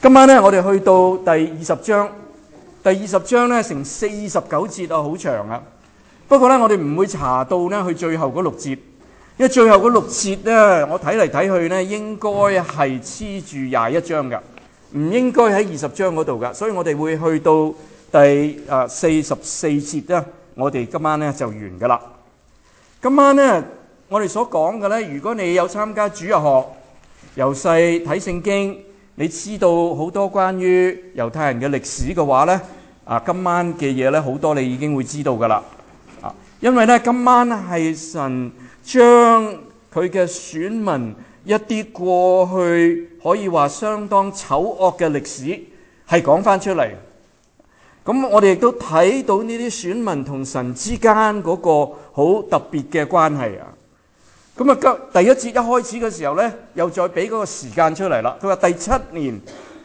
今晚咧，我哋去到第20章。第20章咧成49節啊，好長啊。不過咧，我哋唔會查到咧去最後嗰6節，因為最後嗰6節咧，我睇嚟睇去咧，應該係黐住21章噶，唔應該喺20章嗰度噶。所以我哋會去到第44節咧，我哋今晚咧就完噶啦。今晚咧，我哋所講嘅咧，如果你有參加主日學，由細睇聖經，你知道好多關於猶太人嘅歷史嘅話咧，今晚嘅嘢咧好多你已經會知道噶啦。因為咧今晚係神將佢嘅選民一啲過去可以話相當醜惡嘅歷史係講翻出嚟。咁我哋亦都睇到呢啲選民同神之間嗰個好特別嘅關係啊。咁啊，第一節一開始嘅時候咧，又再俾嗰個時間出嚟啦。佢話第七年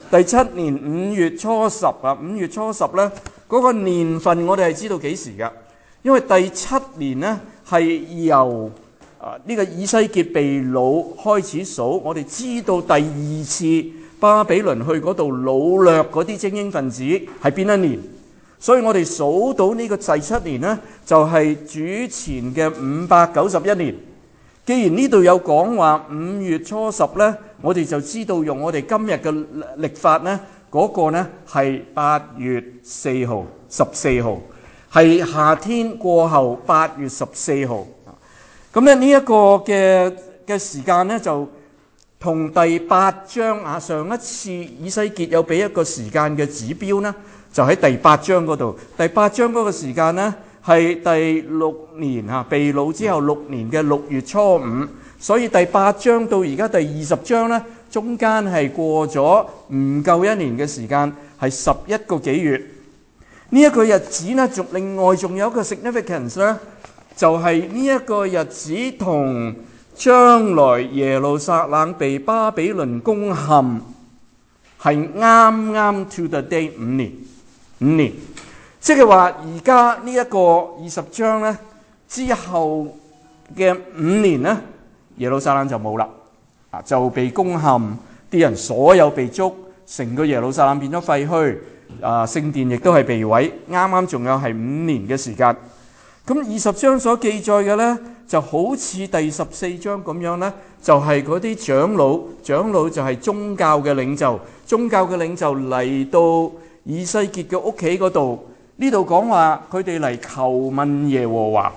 5月初十啊，5月初十咧嗰個年份我哋係知道幾時噶，因為第七年咧係由呢個以西結被擄開始數，我哋知道第二次巴比倫去嗰度擄掠嗰啲精英分子係邊一年，所以我哋數到呢個第七年咧就係主前嘅591年。既然呢度有講話5月初十咧，我哋就知道用我哋今日嘅曆法咧，嗰個咧係8月4號、14號，係夏天過後8月14號。咁咧呢一個嘅時間咧，就同第8章上一次以西結有俾一個時間嘅指標咧，就喺第8章嗰度。第8章嗰個時間咧，係第6年被擄之後6年嘅6月初5，所以第8章到而家第20章咧，中間係過咗唔夠1年嘅時間，係11個幾月。呢一個日子咧，另外仲有一個 significance 咧，就係呢一個日子同將來耶路撒冷被巴比倫攻陷係啱啱 to the day 5年。即係話而家呢一個20章咧之後嘅5年咧，耶路撒冷就冇啦，就被攻陷，啲人所有被捉，成個耶路撒冷變咗廢墟，聖殿亦都係被毀，啱啱仲有係5年嘅時間。咁20章所記載嘅咧，就好似第14章咁樣咧，就係嗰啲長老就係宗教嘅領袖嚟到以西結嘅屋企嗰度。呢度講話佢哋嚟求問耶和華。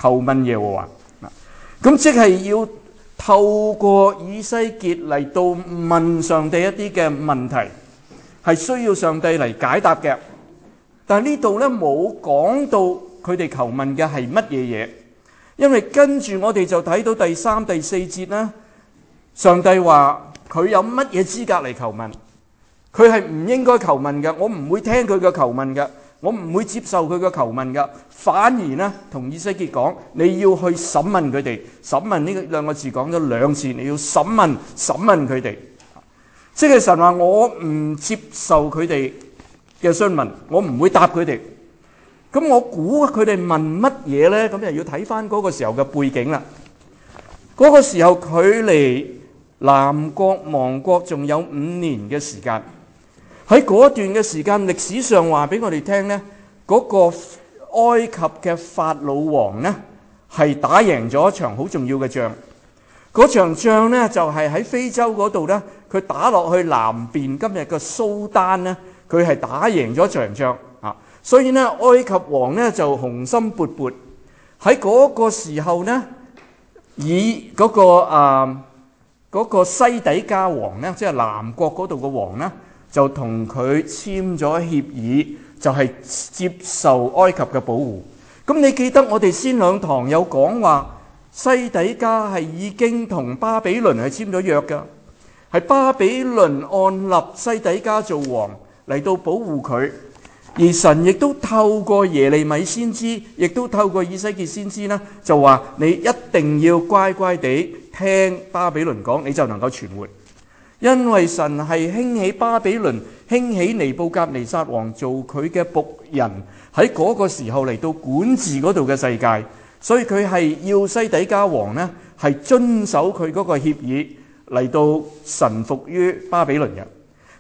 咁即係要透過以西結嚟到問上帝一啲嘅問題，係需要上帝嚟解答嘅。但係呢度咧冇講到佢哋求問嘅係乜嘢嘢，因為跟住我哋就睇到第3、第4節啦。上帝話佢有乜嘢資格嚟求問？佢係唔應該求問嘅，我唔會聽佢嘅求問嘅。我唔會接受佢嘅求問㗎，反而呢同以西結講，你要去審問佢哋。審問呢兩個字講咗2次，你要審問佢哋。即係神話我唔接受佢哋嘅詢問，我唔會答佢哋。咁我估佢哋問乜嘢呢？咁就要睇翻嗰個時候嘅背景啦。嗰個時候距離南國亡國仲有5年嘅時間。喺嗰段嘅時間，歷史上話俾我哋聽呢，嗰個埃及嘅法老王呢係打贏咗一場好重要嘅仗。嗰場仗呢就係喺非洲嗰度呢，佢打落去南邊今日嘅蘇丹呢，佢係打贏咗場仗啊！所以呢，埃及王呢就雄心勃勃。喺嗰個時候呢，以嗰個西底家王呢，即係南國嗰度嘅王呢，就同佢簽咗協議，就係接受埃及嘅保護。咁你記得我哋先2堂有講話，西底家係已經同巴比倫係簽咗約㗎，係巴比倫按立西底家做王嚟到保護佢。而神亦都透過耶利米先知，亦都透過以西結先知呢，就話你一定要乖乖地聽巴比倫講，你就能夠存活。因為神係興起巴比倫，興起尼布甲尼撒王做佢嘅僕人，喺嗰個時候嚟到管治嗰度嘅世界，所以佢係要西底家王呢係遵守佢嗰個協議嚟到臣服於巴比倫人。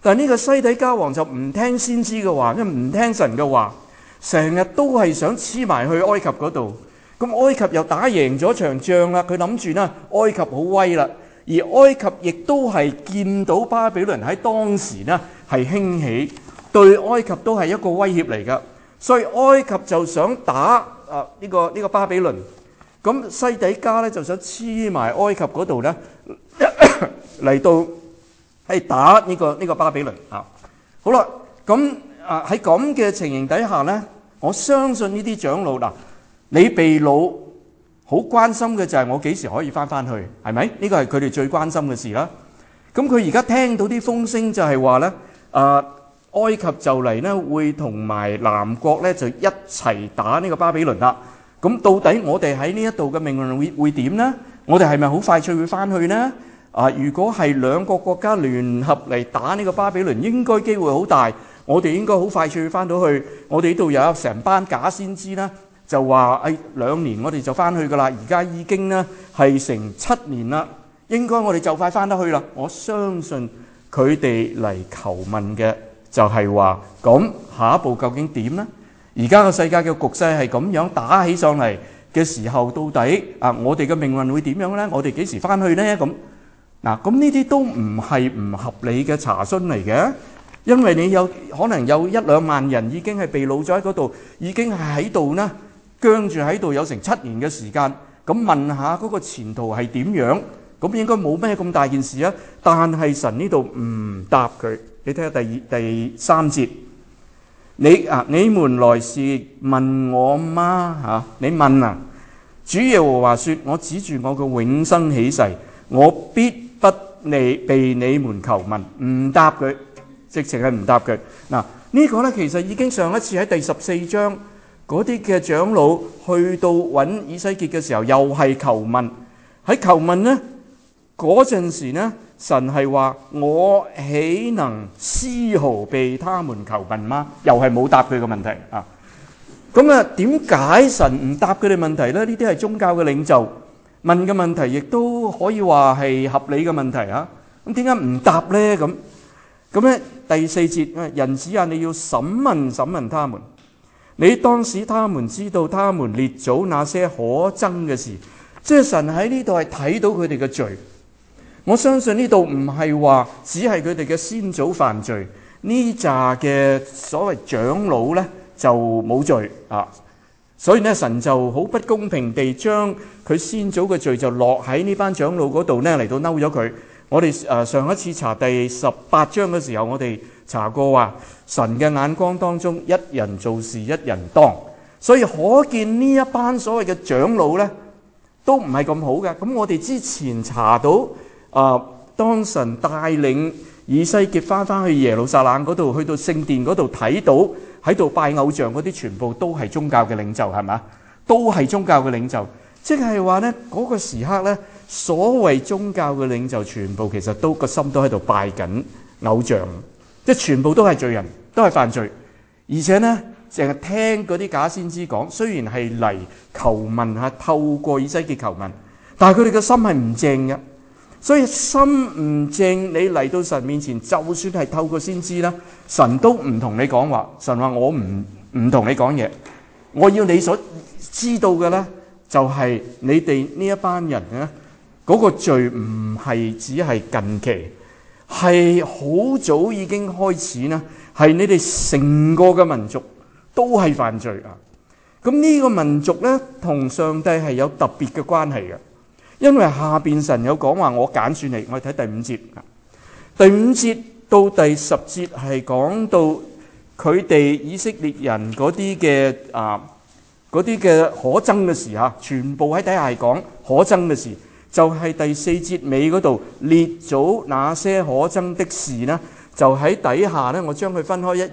但係呢個西底家王就唔聽先知嘅話，因為唔聽神嘅話，成日都係想黐埋去埃及嗰度。咁埃及又打贏咗場仗啦，佢諗住呢，埃及好威啦，而埃及亦都係見到巴比倫喺當時呢係興起，對埃及都係一個威脅嚟㗎，所以埃及就想打呢個巴比倫。咁西底家咧就想黐埋埃及嗰度咧嚟到係打呢個巴比倫啊。好啦，咁喺咁嘅情形底下咧，我相信呢啲長老嗱，你被擄好關心嘅就係我幾時可以翻去，係咪？呢個係佢哋最關心嘅事啦。咁佢而家聽到啲風聲就係話咧，埃及就嚟咧會同埋南國咧就一齊打呢個巴比倫啦。咁到底我哋喺呢一度嘅命運會點呢？我哋係咪好快脆會翻去呢？如果係兩個國家聯合嚟打呢個巴比倫，應該機會好大。我哋應該好快脆會翻到去。我哋呢度有成班假先知啦，就話2年我哋就翻去噶啦。而家已經呢係成7年啦，應該我哋就快翻得去啦。我相信佢哋嚟求問嘅就係話，咁下一步究竟點呢？而家個世界嘅局勢係咁樣打起上嚟嘅時候，到底我哋嘅命運會點樣呢？我哋幾時翻去呢？咁呢啲都唔係唔合理嘅查詢嚟嘅，因為你有可能有1-2萬人已經係被擄咗喺嗰度，已經係喺度呢僵住喺度有成7年嘅時間。咁問下嗰個前途係點樣？咁應該冇咩咁大件事啊。但係神呢度唔答佢。你睇下第3節。你們來是問我嗎？你問主耶和華說，我指住我嘅永生起誓，我必不被你們求問。唔答佢，直情係唔答佢。呢個呢，其實已經上一次喺第14章嗰啲嘅長老去到揾以西結嘅時候，又係求問。喺求問呢嗰陣時呢，神係話，我豈能絲毫被他們求問嗎？又係冇答佢嘅問題啊。咁點解神唔答佢哋問題呢？呢啲係宗教嘅領袖問嘅問題，亦都可以話係合理嘅問題啊。咁點解唔答呢？咁咧第4節，人子啊，你要審問他們，你當使他們知道他們列祖那些可憎嘅事。即係神喺呢度係睇到佢哋嘅罪。我相信呢度唔係話只係佢哋嘅先祖犯罪，呢紮嘅所謂長老呢就冇罪啊。所以呢，神就好不公平地將佢先祖嘅罪就落喺呢班長老嗰度呢嚟到嬲咗佢。我哋上一次查第18章嘅時候，我哋查過話神嘅眼光當中，一人做事一人當。所以可見呢一班所謂嘅長老呢都唔係咁好嘅。咁我哋之前查到當神帶領以西結翻去耶路撒冷嗰度，去到聖殿嗰度睇到喺度拜偶像嗰啲，全部都係宗教嘅領袖，係嘛？都係宗教嘅領袖，即係話呢嗰個時刻呢，所謂宗教嘅領袖全部其實都個心都喺度拜緊偶像，即係全部都係罪人，都係犯罪，而且呢淨係聽嗰啲假先知講，雖然係嚟求問下，透過以西結求問，但係佢哋嘅心係唔正嘅。所以心唔正，你嚟到神面前，就算係透過先知啦，神都唔同你講話。神話我唔同你講嘢，我要你所知道嘅呢，就係你哋呢一班人呢，嗰個罪唔係只係近期，係好早已經開始呢，係你哋成個嘅民族都係犯罪啊！咁呢個民族呢，同上帝係有特別嘅關係嘅。因為下邊神有講話，我揀選你。我哋睇第5節，第5節到第10節係講到佢哋以色列人嗰啲嘅可憎嘅事嚇，全部喺底下係講可憎嘅事。就係第4節尾嗰度列祖那些可憎的事呢，就喺底下呢，我將佢分開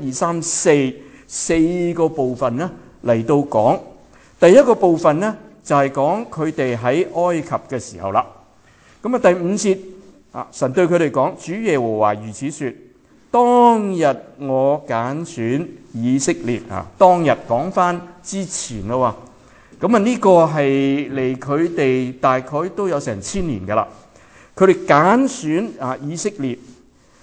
1、2、3、4個部分呢嚟到講。第一個部分呢，就係講佢哋喺埃及嘅時候啦。咁第5節神對佢哋講，主耶和華如此說，當日我揀選以色列當日講翻之前咯。咁呢個係離佢哋大概都有成1000年噶啦。佢哋揀選以色列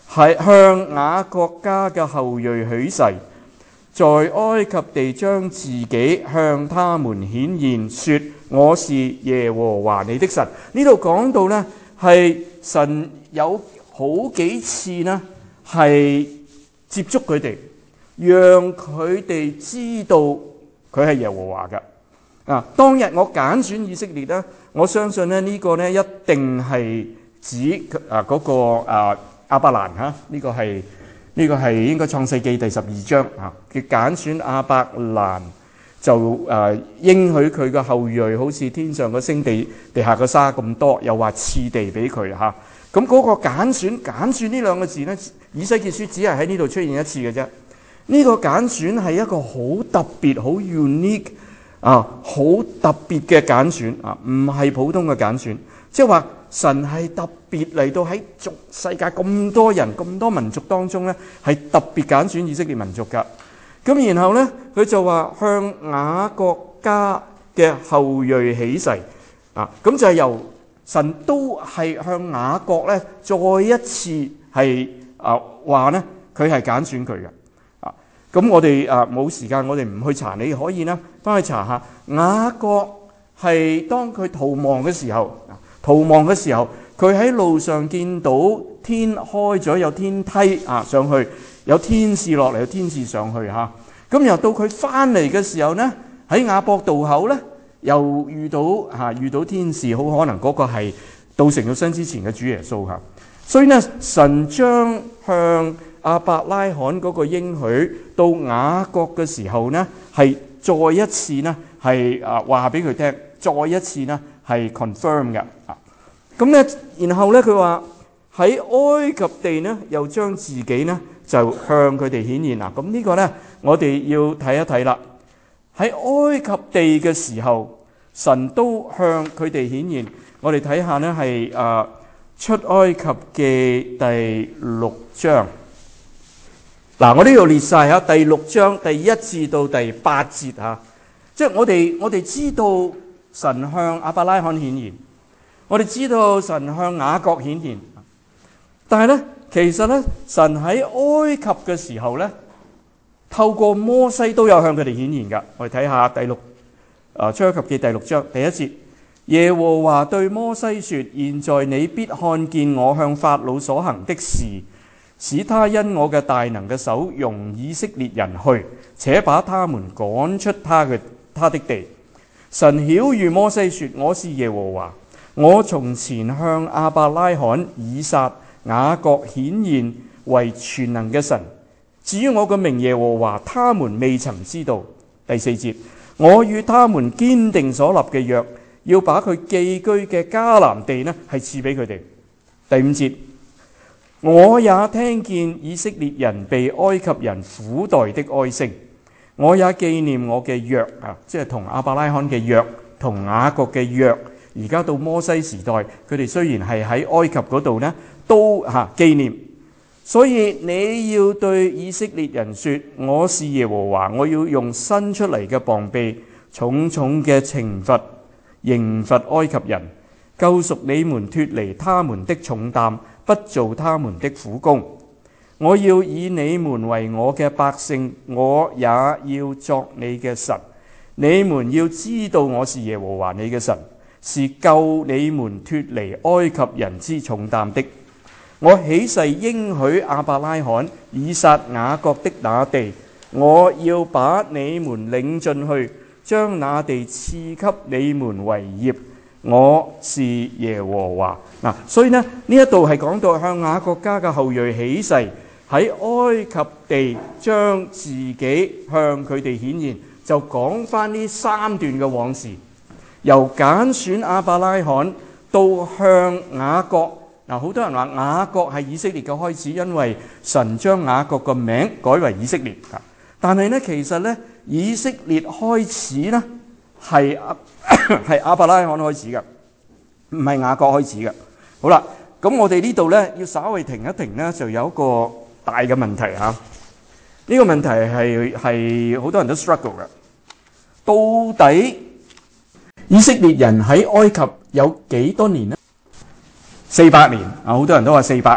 係向雅各家嘅後裔許誓，在埃及地將自己向他們顯現，說我是耶和華你的神。呢度講到呢，係神有好幾次呢係接觸佢哋，讓佢哋知道佢係耶和華㗎。當日我揀選以色列咧，我相信咧呢個咧一定係指嗰個亞伯蘭嚇，呢個係應該創世記第12章嚇，佢揀選亞伯蘭就應許佢嘅後裔好似天上嘅星地下嘅沙咁多，又話賜地俾佢嚇。咁嗰個揀選呢兩個字咧，以西結書只係喺呢度出現一次嘅啫。呢個揀選係一個好特別、好 unique 好特別嘅揀選唔係普通嘅揀選，即係話神係特別嚟到喺世界咁多人、咁多民族當中咧，係特別揀選以色列民族㗎。咁然後咧，佢就話向雅各家嘅後裔起誓咁就係由神都係向雅各咧再一次係話咧佢係揀選佢嘅。咁我哋冇時間，我哋唔去查，你可以呢翻去查下雅各係當佢逃亡嘅時候，佢喺路上見到天開咗，有天梯上去，有天使落嚟，有天使上去嚇。咁又到佢翻嚟嘅時候呢，喺雅博渡口呢，又遇到天使，好可能嗰個係道成肉身之前嘅主耶穌嚇。所以呢，神將向亞伯拉罕嗰個應許到雅各嘅時候呢，係再一次呢係話俾佢聽，再一次呢係 confirm 嘅。咁呢，然後呢，佢話喺埃及地呢，又將自己呢就向佢哋顯現啦。咁呢個呢，我哋要睇一睇啦。喺埃及地嘅時候，神都向佢哋顯現。我哋睇下呢係出埃及記第6章。我呢度列晒第6章第1至到第8節即係我哋知道神向亞伯拉罕顯現，我哋知道神向雅各顯現，但係咧其實咧神喺埃及嘅時候咧，透過摩西都有向佢哋顯現噶。我哋睇下出埃及記第6章第1節，耶和華對摩西說：現在你必看見我向法老所行的事，使他因我嘅大能嘅手容以色列人去，且把他們趕出他的地。神曉諭摩西說：我是耶和華，我從前向亞伯拉罕、以撒、雅各顯現為全能嘅神。至於我嘅名耶和華，他們未曾知道。第4節，我與他們堅定所立嘅約，要把佢寄居嘅迦南地呢係賜俾佢哋。第5節，我也聽見以色列人被埃及人苦待的哀聲，我也紀念我嘅約即係同亞伯拉罕嘅約，同雅各嘅約。而家到摩西時代，佢哋雖然係喺埃及嗰度呢，都紀念。所以你要對以色列人說：我是耶和華，我要用伸出嚟嘅膀臂，重重嘅懲罰刑罰埃及人，救贖你們脫離他們的重擔，不做他們的苦工。我要以你們為我嘅百姓，我也要作你嘅神。你們要知道我是耶和華你嘅神，是救你們脫離埃及人之重擔的。我起誓應許亞伯拉罕、以撒、雅各的那地，我要把你們領進去，將那地賜給你們為業。我是耶和華。所以呢一度係講到向雅各家嘅後裔起誓，喺埃及地將自己向佢哋顯現，就講翻呢3段嘅往事，由揀選亞伯拉罕到向雅各。好多人話雅各係以色列嘅開始，因為神將雅各個名改為以色列。但係呢，其實呢，以色列開始呢係亞伯拉罕開始嘅，唔係雅各開始嘅。好啦，咁我哋呢度呢要稍微停一停呢，就有一個大嘅問題嚇。呢個問題係好多人都 struggle 嘅。到底以色列人喺埃及有幾多年呢？400年好多人都話400年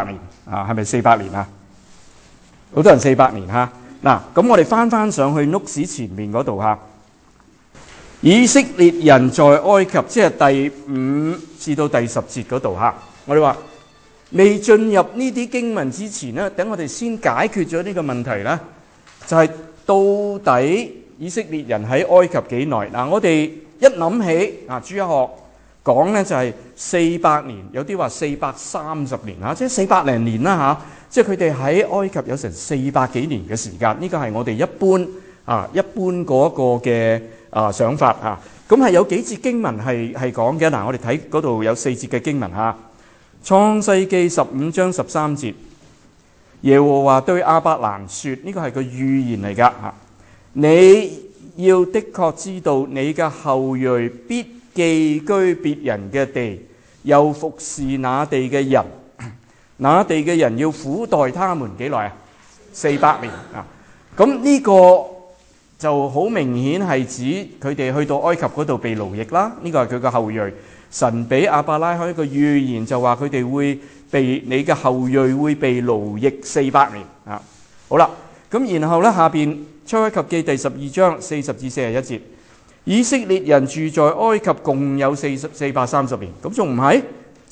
係咪400年啊？好多人400年嚇。嗱，咁我哋翻上去 notes 前面嗰度嚇，以色列人在埃及，即係第5至到第10節嗰度嚇。我哋話未進入呢啲經文之前呢，等我哋先解決咗呢個問題啦，就係到底以色列人喺埃及幾耐？嗱，我哋一諗起主日學講呢就係400年，有啲話430年嚇，即係400零年啦嚇。即係佢哋喺埃及有成400幾年嘅時間，呢個係我哋一般嗰個嘅想法嚇。咁係有幾節經文係講嘅。嗱，我哋睇嗰度有4節嘅經文嚇。創世記15章13節，耶和華對亞伯蘭說，呢個係個預言嚟㗎嚇。你要的確知道，你嘅後裔必寄居別人嘅地，又服侍那地嘅人。那地嘅人要苦待他們幾耐啊？400年啊！咁呢個就好明顯係指佢哋去到埃及嗰度被奴役啦。呢個係佢嘅後裔。神俾亞伯拉罕一個預言，就話佢哋會被你嘅後裔會被奴役400年啊！好啦，咁然後呢，下邊出埃及記第12章40至41節，以色列人住在埃及共有430年，咁仲唔係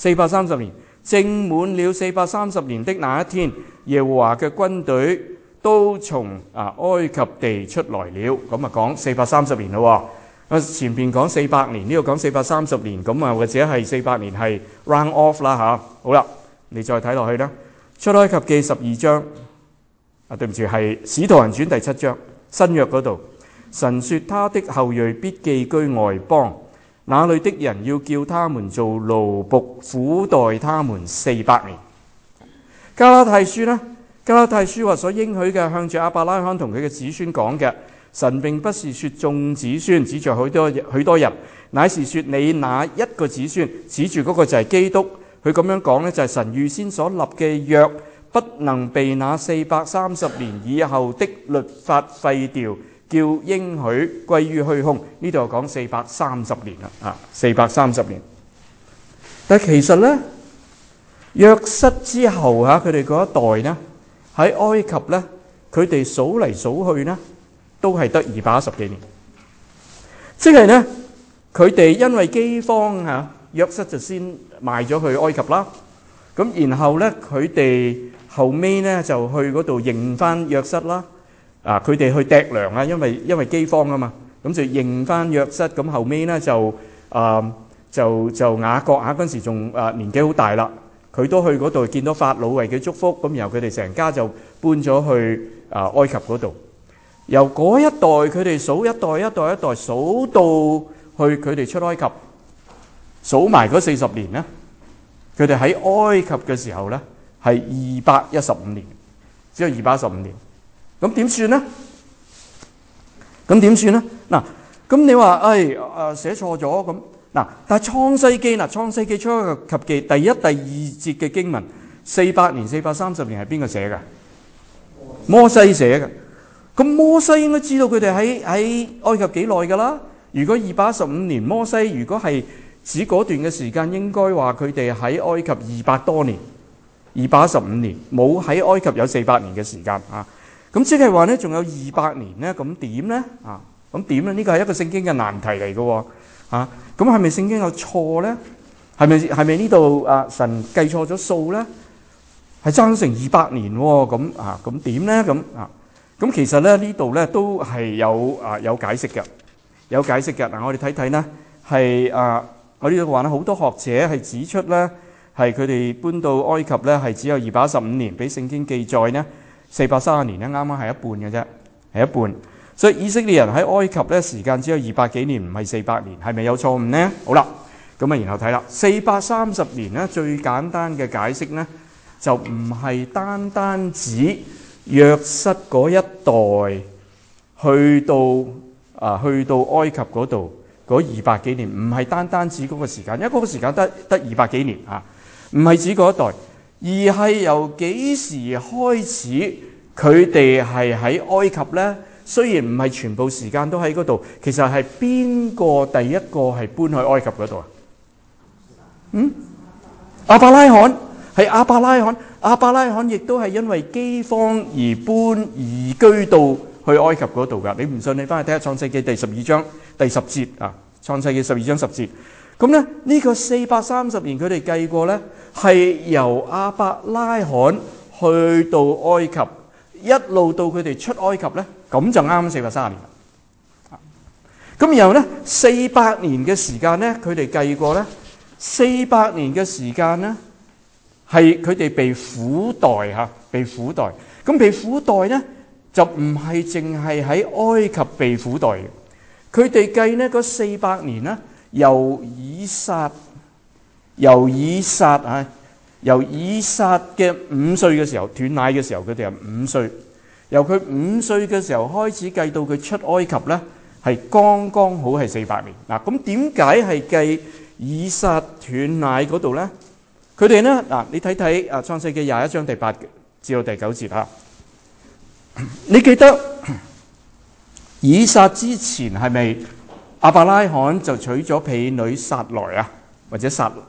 430年？正滿了430年的那一天，耶和華嘅軍隊都從埃及地出來了。咁啊講430年咯。前邊講400年，呢度講430年，咁啊或者係400年係 round off 啦嚇。好啦，你再睇落去啦。出埃及記12章，對唔住，係使徒行傳第7章，新約嗰度，神說他的後裔必寄居外邦。那裏的人要叫他們做奴僕，苦待他們400年。加拉太書呢？加拉太書話所應許嘅，向住亞伯拉罕同佢嘅子孫講嘅。神並不是說眾子孫，指著許多人，乃是說你那一個子孫，指住嗰個就係基督。佢咁樣講呢，就係神預先所立嘅約，不能被那430年以後的律法廢掉，叫應許歸於虛空。呢度講430年啦，430年。但其實呢，約瑟之後佢哋嗰一代呢，喺埃及呢，佢哋數嚟數去呢，都係得210幾年。即係呢，佢哋因為饑荒約瑟就先賣咗去埃及啦。咁然後呢，佢哋後尾呢就去嗰度認翻約瑟啦。佢哋去糴糧啊，因為饑荒啊嘛，咁就認翻約瑟。咁後尾呢就雅各嗰陣時仲年紀好大啦，佢都去嗰度見到法老為佢祝福，咁然後佢哋成家就搬咗去埃及嗰度。由嗰一代佢哋數一代數到去佢哋出埃及，數埋嗰40年呢，佢哋喺埃及嘅時候呢係215年，只有215年。咁點算呢？嗱，咁你話寫錯咗咁嗱，但係創世記出埃及記第1、第2節嘅經文400年、430年係邊個寫嘅？摩西寫嘅。咁摩西應該知道佢哋喺埃及幾耐㗎啦。如果215年，摩西如果係指嗰段嘅時間，應該話佢哋喺埃及200多年，215年，冇喺埃及有400年嘅時間啊。咁即係話呢，仲有200年呢，咁點呢？咁點呢？呢個係一個聖經嘅難題嚟嘅喎。咁係咪聖經有錯呢？係咪呢度神計錯咗數呢？係爭成200年喎。咁點呢？咁其實咧呢度咧都係有解釋嘅，嗱，我哋睇睇呢係我呢度話咧好多學者係指出咧係佢哋搬到埃及咧係只有215年，比聖經記載呢430年咧啱啱係一半嘅啫，係一半。所以以色列人喺埃及咧時間只有200幾年，唔係400年，係咪有錯誤呢？好啦，咁然後睇啦，430年咧最簡單嘅解釋呢，就唔係單指約瑟嗰一代去到埃及嗰度嗰200幾年，唔係單指嗰個時間，因為嗰個時間得200幾年唔係指嗰一代，而係由幾時開始佢哋係喺埃及呢？雖然唔係全部時間都喺嗰度，其實係邊個第一個係搬去埃及嗰度啊？亞伯拉罕係亞伯拉罕。亞伯拉罕亦都係因為饑荒而移居到去埃及嗰度㗎。你唔信，你翻去睇下創世記第12章第10節啊，創世記12章10節。咁咧呢個430年佢哋計過咧，係由亞伯拉罕去到埃及，一路到佢哋出埃及咧，咁就啱430年。咁然後咧400年嘅時間咧，佢哋計過咧400年嘅時間咧，係佢哋被苦待嚇，被苦待。咁被苦待咧就唔係淨係喺埃及被苦待嘅，佢哋計呢嗰400年咧，由以撒嘅5歲嘅時候斷奶嘅時候，佢哋係5歲，由佢5歲嘅時候開始計到佢出埃及咧，係剛剛好係400年。嗱，咁點解係計以撒斷奶嗰度咧？佢哋咧嗱，你睇睇啊創世記21章第8至到第9節啊，你記得以撒之前係咪亞伯拉罕就娶咗婢女撒萊啊，或者夏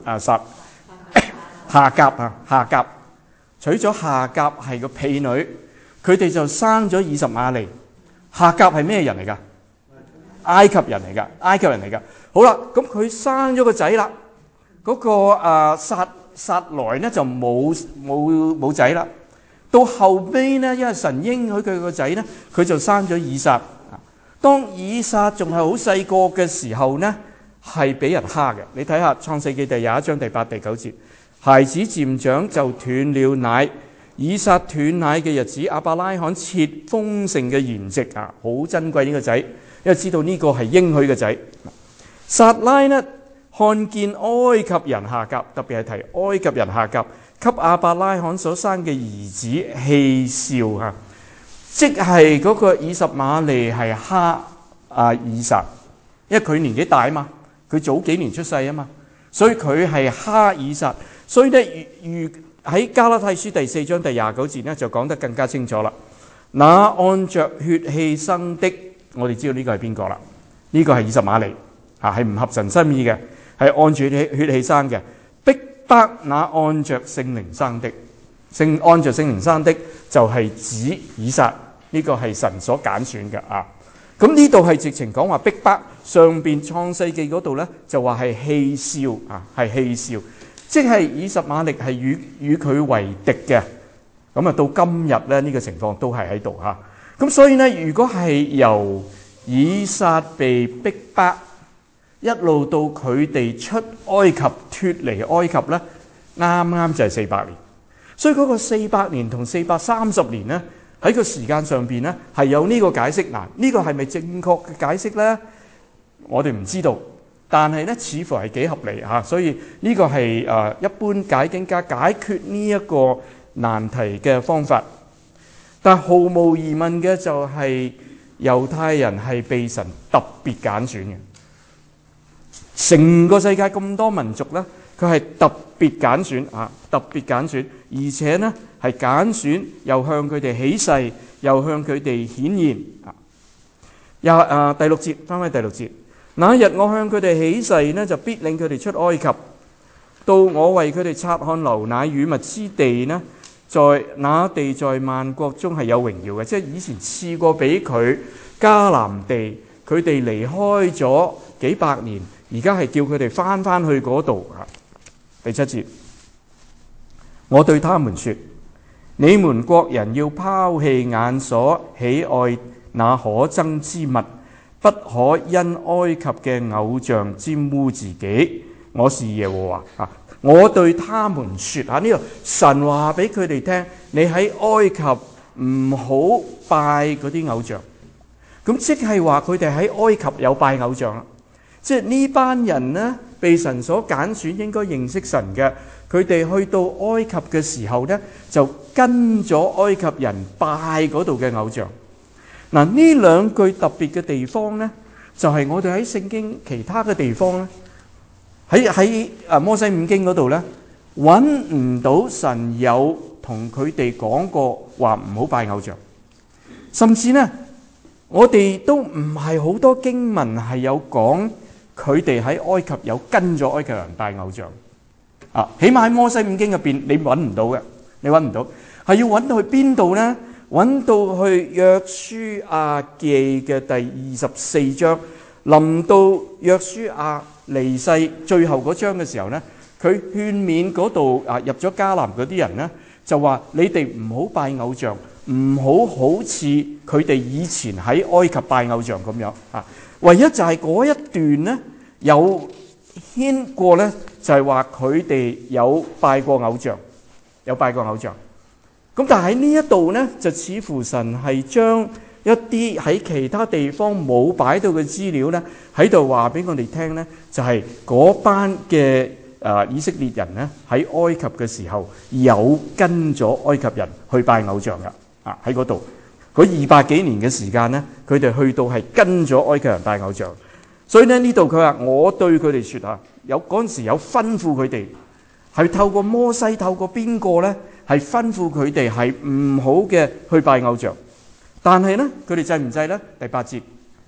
甲娶咗夏甲係個婢女，佢哋就生咗以實瑪利。夏甲係咩人嚟㗎？埃及人嚟㗎。好啦，咁佢生咗個仔啦，嗰個撒萊呢就冇仔啦。到後尾呢，因為神應許佢個仔呢，佢就生咗以撒。當以撒仲係好細個嘅時候呢，係俾人蝦嘅。你睇下創世記第21章第8、第9節，孩子漸長就斷了奶。以撒斷奶嘅日子，亞伯拉罕設豐盛嘅筵席啊，好珍貴呢個仔，因為知道呢個係應許嘅仔。撒拉呢看見埃及人夏甲，特別係提埃及人夏甲，給亞伯拉罕所生嘅兒子戲笑啊，即係嗰個以實瑪利係蝦以撒，因為佢年紀大啊嘛，佢早幾年出世啊嘛，所以佢係蝦以撒。所以咧，喺加拉太書第4章第29節咧就講得更加清楚啦。那按着血氣生的，我哋知道呢個係邊個啦？呢個係以實瑪利啊，係唔合神心意嘅，係按住血氣生嘅。逼迫那按着聖靈生的，按着聖靈生的就係指以撒，呢個係神所揀選嘅啊。咁呢度係直情講話逼迫，上邊創世記嗰度咧就話係戲笑啊，係戲笑。即係以實瑪利係與佢為敵嘅，咁啊到今日咧呢個情況都係喺度嚇。咁所以呢，如果係由以撒被逼迫一路到佢哋出埃及脫離埃及咧，啱啱就係400年。所以嗰個400年同430年呢，喺個時間上邊呢係有呢個解釋。嗱，呢個係咪正確嘅解釋呢？我哋唔知道。但係咧，似乎係幾合理嚇，所以呢個係一般解經家解決呢一個難題嘅方法。但毫無疑問嘅就係猶太人係被神特別揀選嘅。成個世界咁多民族咧，佢係特別揀選啊，特別揀選，而且呢係揀選又向佢哋起誓，又向佢哋顯現啊。第6節，翻返第6節。那日我向佢哋起誓呢，就必領佢哋出埃及，到我為佢哋察看流奶與蜜之地呢，在那地在萬國中係有榮耀嘅。即係以前賜過俾佢迦南地，佢哋離開咗幾百年，而家係叫佢哋翻去嗰度。第7節，我對他們說：你們國人要拋棄眼所喜愛那可憎之物，不可因埃及嘅偶像沾污自己。我是耶和華啊！我對他們說啊，呢個神話俾佢哋聽，你喺埃及唔好拜嗰啲偶像。咁即係話佢哋喺埃及有拜偶像啦。即係呢班人呢，被神所揀選，應該認識神嘅。佢哋去到埃及嘅時候呢，就跟咗埃及人拜嗰度嘅偶像。嗱，呢兩句特別嘅地方呢，就係我哋喺聖經其他嘅地方呢，喺摩西五經嗰度呢，揾唔到神有同佢哋講過話唔好拜偶像，甚至呢，我哋都唔係好多經文係有講佢哋喺埃及有跟咗埃及人拜偶像。 起碼喺摩西五經入邊你揾唔到嘅，你揾唔到，係要揾到去邊度呢？揾到去約書亞記嘅第24章，臨到約書亞離世最後嗰章嘅時候呢，佢勸勉嗰度入咗迦南嗰啲人呢，就話你哋唔好拜偶像，唔好似佢哋以前喺埃及拜偶像咁樣啊。唯一就係嗰一段呢有牽過呢，就係話佢哋有拜過偶像，有拜過偶像。咁但係喺呢一度呢，就似乎神係將一啲喺其他地方冇擺到嘅資料呢，喺度話俾我哋聽呢，就係嗰班嘅以色列人呢，喺埃及嘅時候有跟咗埃及人去拜偶像㗎。喺嗰度嗰200幾年嘅時間呢，佢哋去到係跟咗埃及人拜偶像。所以呢度佢話我對佢哋說有嗰陣時有吩咐佢哋，係透過摩西，透過邊個呢？係吩咐佢哋係唔好嘅去拜偶像。但係呢，佢哋制唔制呢？第八節，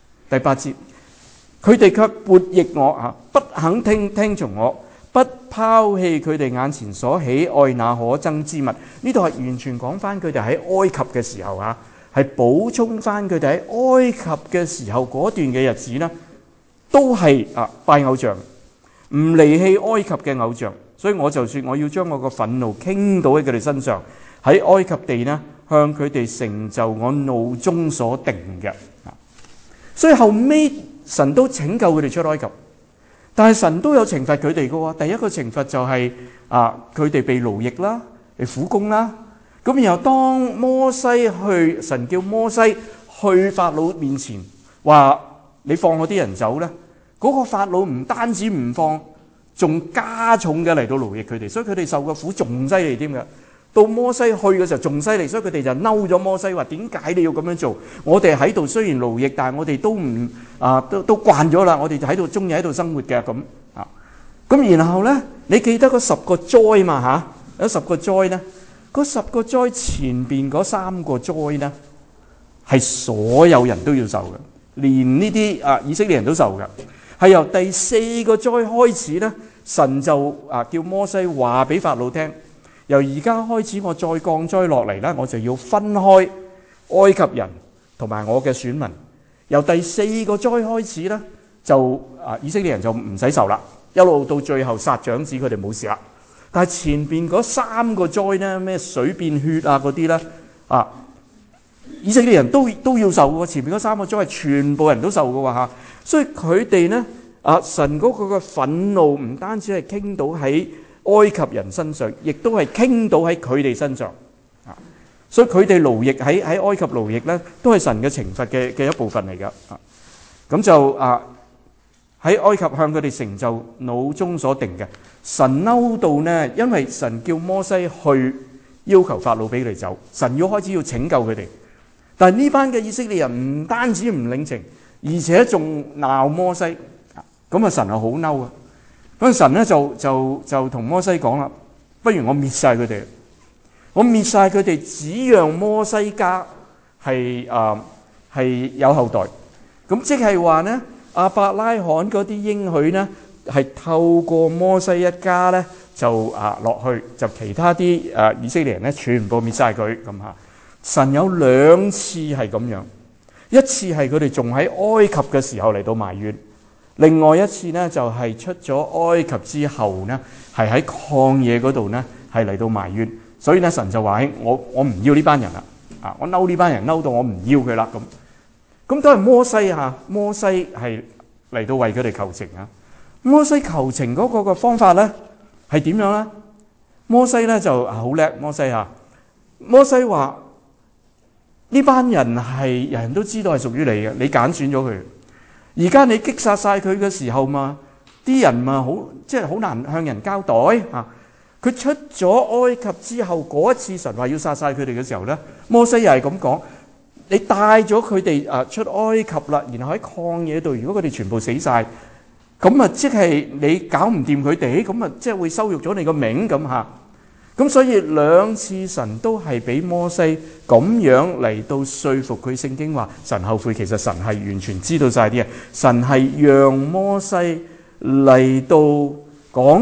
佢哋卻悖逆我不肯聽從我，不拋棄佢哋眼前所喜愛那可憎之物。呢度係完全講翻佢哋喺埃及嘅時候係補充翻佢哋喺埃及嘅時候嗰段嘅日子呢，都係拜偶像，唔離棄埃及嘅偶像。所以我就說我要將我個憤怒傾倒喺佢哋身上，喺埃及地呢向佢哋成就我怒中所定嘅。所以後尾神都拯救佢哋出埃及，但係神都有懲罰佢哋嘅。第一個懲罰就係佢哋被奴役啦，被苦工啦。咁然後當摩西去，神叫摩西去法老面前話你放我啲人走呢，嗰個法老唔單止唔放，仲加重嘅嚟到奴役佢哋，所以佢哋受嘅苦仲犀利添嘅。到摩西去嘅時候仲犀利，所以佢哋就嬲咗摩西，話點解你要咁樣做？我哋喺度雖然奴役，但係我哋都唔都慣咗啦，我哋就喺度中意喺度生活嘅咁啊。咁然後呢，你記得嗰10個災嘛有10個災呢？嗰10個災前邊嗰3個災呢，係所有人都要受嘅，連呢啲以色列人都受嘅。係由第4個災開始呢，神就叫摩西話俾法老聽，由而家開始我再降災落嚟呢，我就要分開埃及人同埋我嘅選民。由第4個災開始呢，就以色列人就唔使受啦，一路到最後殺長子，佢哋冇事啦。但係前邊嗰3個災呢，咩水變血嗰啲呢，以色列人都要受嘅。前邊嗰3個災係全部人都受嘅嚇。所以佢哋呢，神嗰個嘅憤怒唔單止係傾倒喺埃及人身上，亦都係傾倒喺佢哋身上。所以佢哋奴役喺埃及奴役呢，都係神嘅懲罰嘅一部分嚟㗎。咁就喺埃及向佢哋成就腦中所定嘅。神嬲到呢，因為神叫摩西去要求法老俾佢哋走，神要開始要拯救佢哋。但係呢班嘅以色列人唔單止唔領情，而且仲鬧摩西。咁神係好嬲啊！咁神呢就同摩西講啦，不如我滅晒佢哋，我滅晒佢哋，只讓摩西家係有後代。咁即係話呢，亞伯拉罕嗰啲應許呢，係透過摩西一家呢就落去，就其他啲以色列人呢全部滅晒佢咁嚇。神有2次係咁樣，一次係佢哋仲喺埃及嘅時候嚟到埋怨，另外一次呢就係出咗埃及之後呢，係喺曠野嗰度呢係嚟到埋怨。所以呢，神就話：我唔要呢班人啦，我嬲呢班人嬲到我唔要佢啦咁。咁都係摩西係嚟到為佢哋求情啊。摩西求情嗰個嘅方法呢係點樣呢？摩西呢就好叻。摩西話：呢班人係人人都知道係屬於你嘅，你揀選咗佢。而家你擊殺晒佢嘅時候嘛，啲人嘛即係好難向人交代啊。佢出咗埃及之後嗰一次，神話要殺晒佢哋嘅時候呢，摩西又係咁講：你帶咗佢哋出埃及啦，然後喺曠野度，如果佢哋全部死晒，咁即係你搞唔掂佢哋，咁即係會羞辱咗你個名咁嚇。咁所以2次神都係俾摩西咁樣嚟到說服佢。聖經話神後悔，其實神係完全知道晒啲嘢。神係讓摩西嚟到講出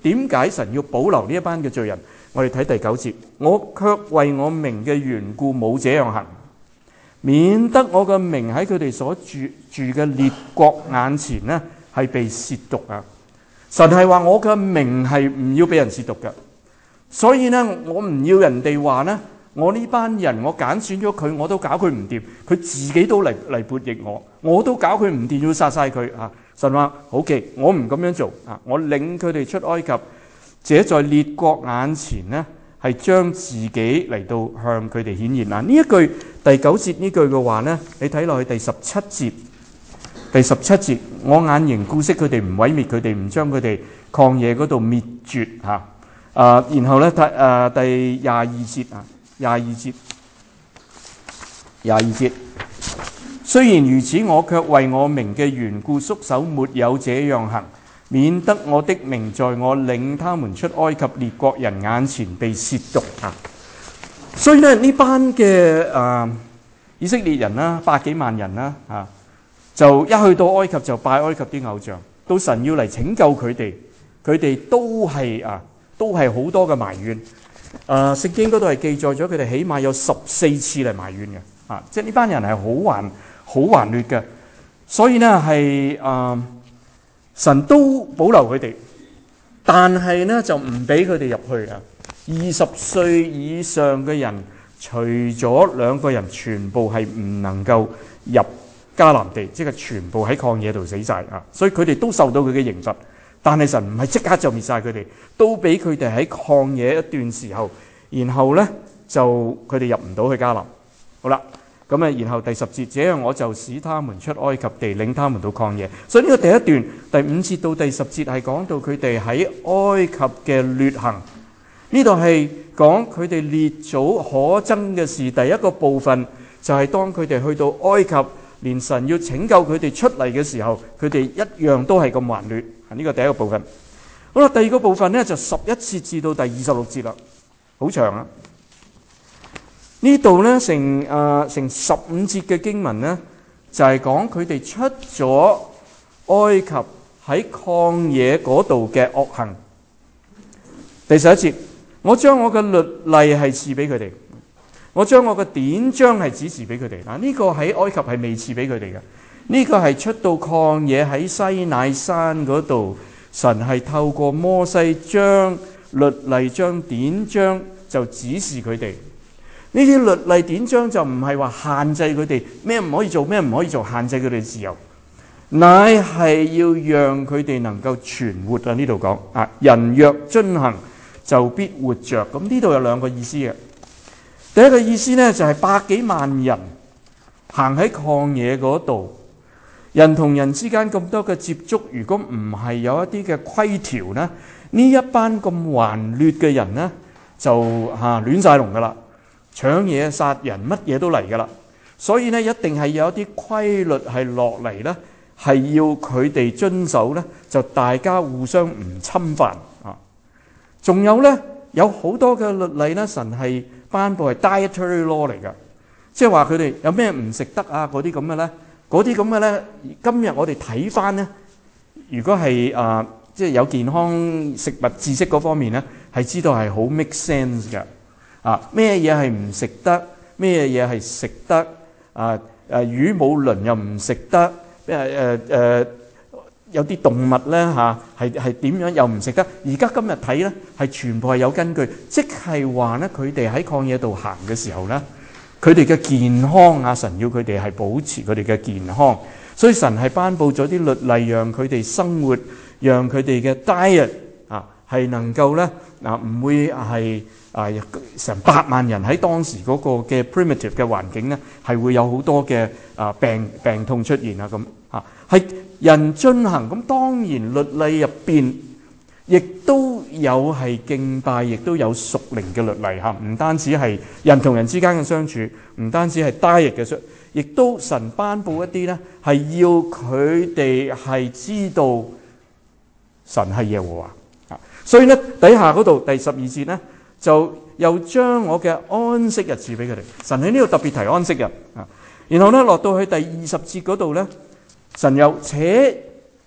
點解神要保留呢一班嘅罪人？我哋睇第9節，我卻為我名嘅緣故冇這樣行，免得我嘅名喺佢哋所住嘅列國眼前呢係被褻瀆啊！神係話我嘅名係唔要俾人褻瀆嘅，所以呢我唔要人哋話呢，我呢班人我揀選咗佢，我都搞佢唔掂，佢自己都嚟悖逆我都搞佢唔掂，要殺晒佢啊！神話好嘅，我唔咁樣做啊！我領佢哋出埃及，這在列國眼前呢，係將自己嚟到向佢哋顯現嗱。呢一句第9節呢句嘅話呢，你睇落去第17節，第17節，我眼仍顧惜佢哋，唔毀滅佢哋，唔將佢哋曠野嗰度滅絕嚇。然後呢，第22節。雖然如此，我卻為我名嘅緣故縮手，沒有這樣行，免得我的名在我領他們出埃及列國人眼前被褻瀆啊！所以呢班嘅以色列人啦，100幾萬人啦就一去到埃及就拜埃及啲偶像，到神要嚟拯救佢哋，佢哋都係好多嘅埋怨。聖經嗰度係記載咗佢哋起碼有14次嚟埋怨嘅即係呢班人係好頑劣嘅，所以呢係神都保留佢哋，但係呢就唔俾佢哋入去啊！20歲以上嘅人，除咗2個人，全部係唔能夠入迦南地，即係全部喺曠野度死晒啊！所以佢哋都受到佢嘅刑罰，但係神唔係即刻就滅晒佢哋，都俾佢哋喺曠野一段時候，然後呢就佢哋入唔到去迦南。好啦。咁然後第10節，這樣我就使他們出埃及地，領他們到憎野。所以呢個第一段第5節到第10節係講到佢哋喺埃及嘅劣行。呢度係講佢哋列祖可憎嘅事。第一個部分就係當佢哋去到埃及，連神要拯救佢哋出嚟嘅時候，佢哋一樣都係咁頑劣。呢個第一個部分。好啦，第二個部分呢，就11節至到第26節啦，好長啊。呢度呢成15節嘅經文呢，就係講佢哋出咗埃及喺曠野嗰度嘅惡行。第11節，我將我嘅律例係賜俾佢哋，我將我嘅典章係指示俾佢哋。呢個喺埃及係未賜俾佢哋嘅，呢個係出到曠野喺西乃山嗰度，神係透過摩西將律例將典章就指示佢哋。呢啲律例典章就唔係話限制佢哋咩唔可以做，咩唔可以做，限制佢哋自由，乃係要讓佢哋能夠存活啊！呢度講人若遵行就必活着。咁呢度有2個意思嘅。第一個意思呢，就係100幾萬人行喺曠野嗰度，人同人之間咁多嘅接觸，如果唔係有一啲嘅規條呢，呢一班咁頑劣嘅人呢，就亂晒龍噶啦。搶嘢、殺人，乜嘢都嚟噶啦，所以呢，一定係有一啲規律係落嚟呢，係要佢哋遵守呢，就大家互相唔侵犯啊。仲有呢，有好多嘅律例呢，神係頒布係 dietary law 嚟噶，即係話佢哋有咩唔食得啊，嗰啲咁嘅呢，嗰啲咁嘅呢，今日我哋睇翻呢，如果係即係有健康食物知識嗰方面呢，係知道係好 make sense 嘅。咩嘢係唔食得，咩嘢係食得，魚冇鱗又唔食得，有啲動物咧係點樣又唔食得。而家今日睇咧係全部係有根據，即係話咧佢哋喺曠野度行嘅時候咧，佢哋嘅健康神要佢哋係保持佢哋嘅健康，所以神係頒布咗啲律例，讓佢哋生活，讓佢哋嘅 diet 係能夠咧唔會係成100萬人喺當時嗰個嘅 primitive 嘅環境咧，係會有好多嘅病痛出現咁係人遵行。咁當然律例入邊亦都有係敬拜，亦都有屬靈嘅律例唔單止係人同人之間嘅相處，唔單止係 diet 嘅亦都神頒布一啲咧係要佢哋係知道神係耶和華。所以咧底下嗰度第12節咧，就又將我嘅安息日賜俾佢哋。神喺呢度特別提安息日然後咧落到去第20節嗰度咧，神又且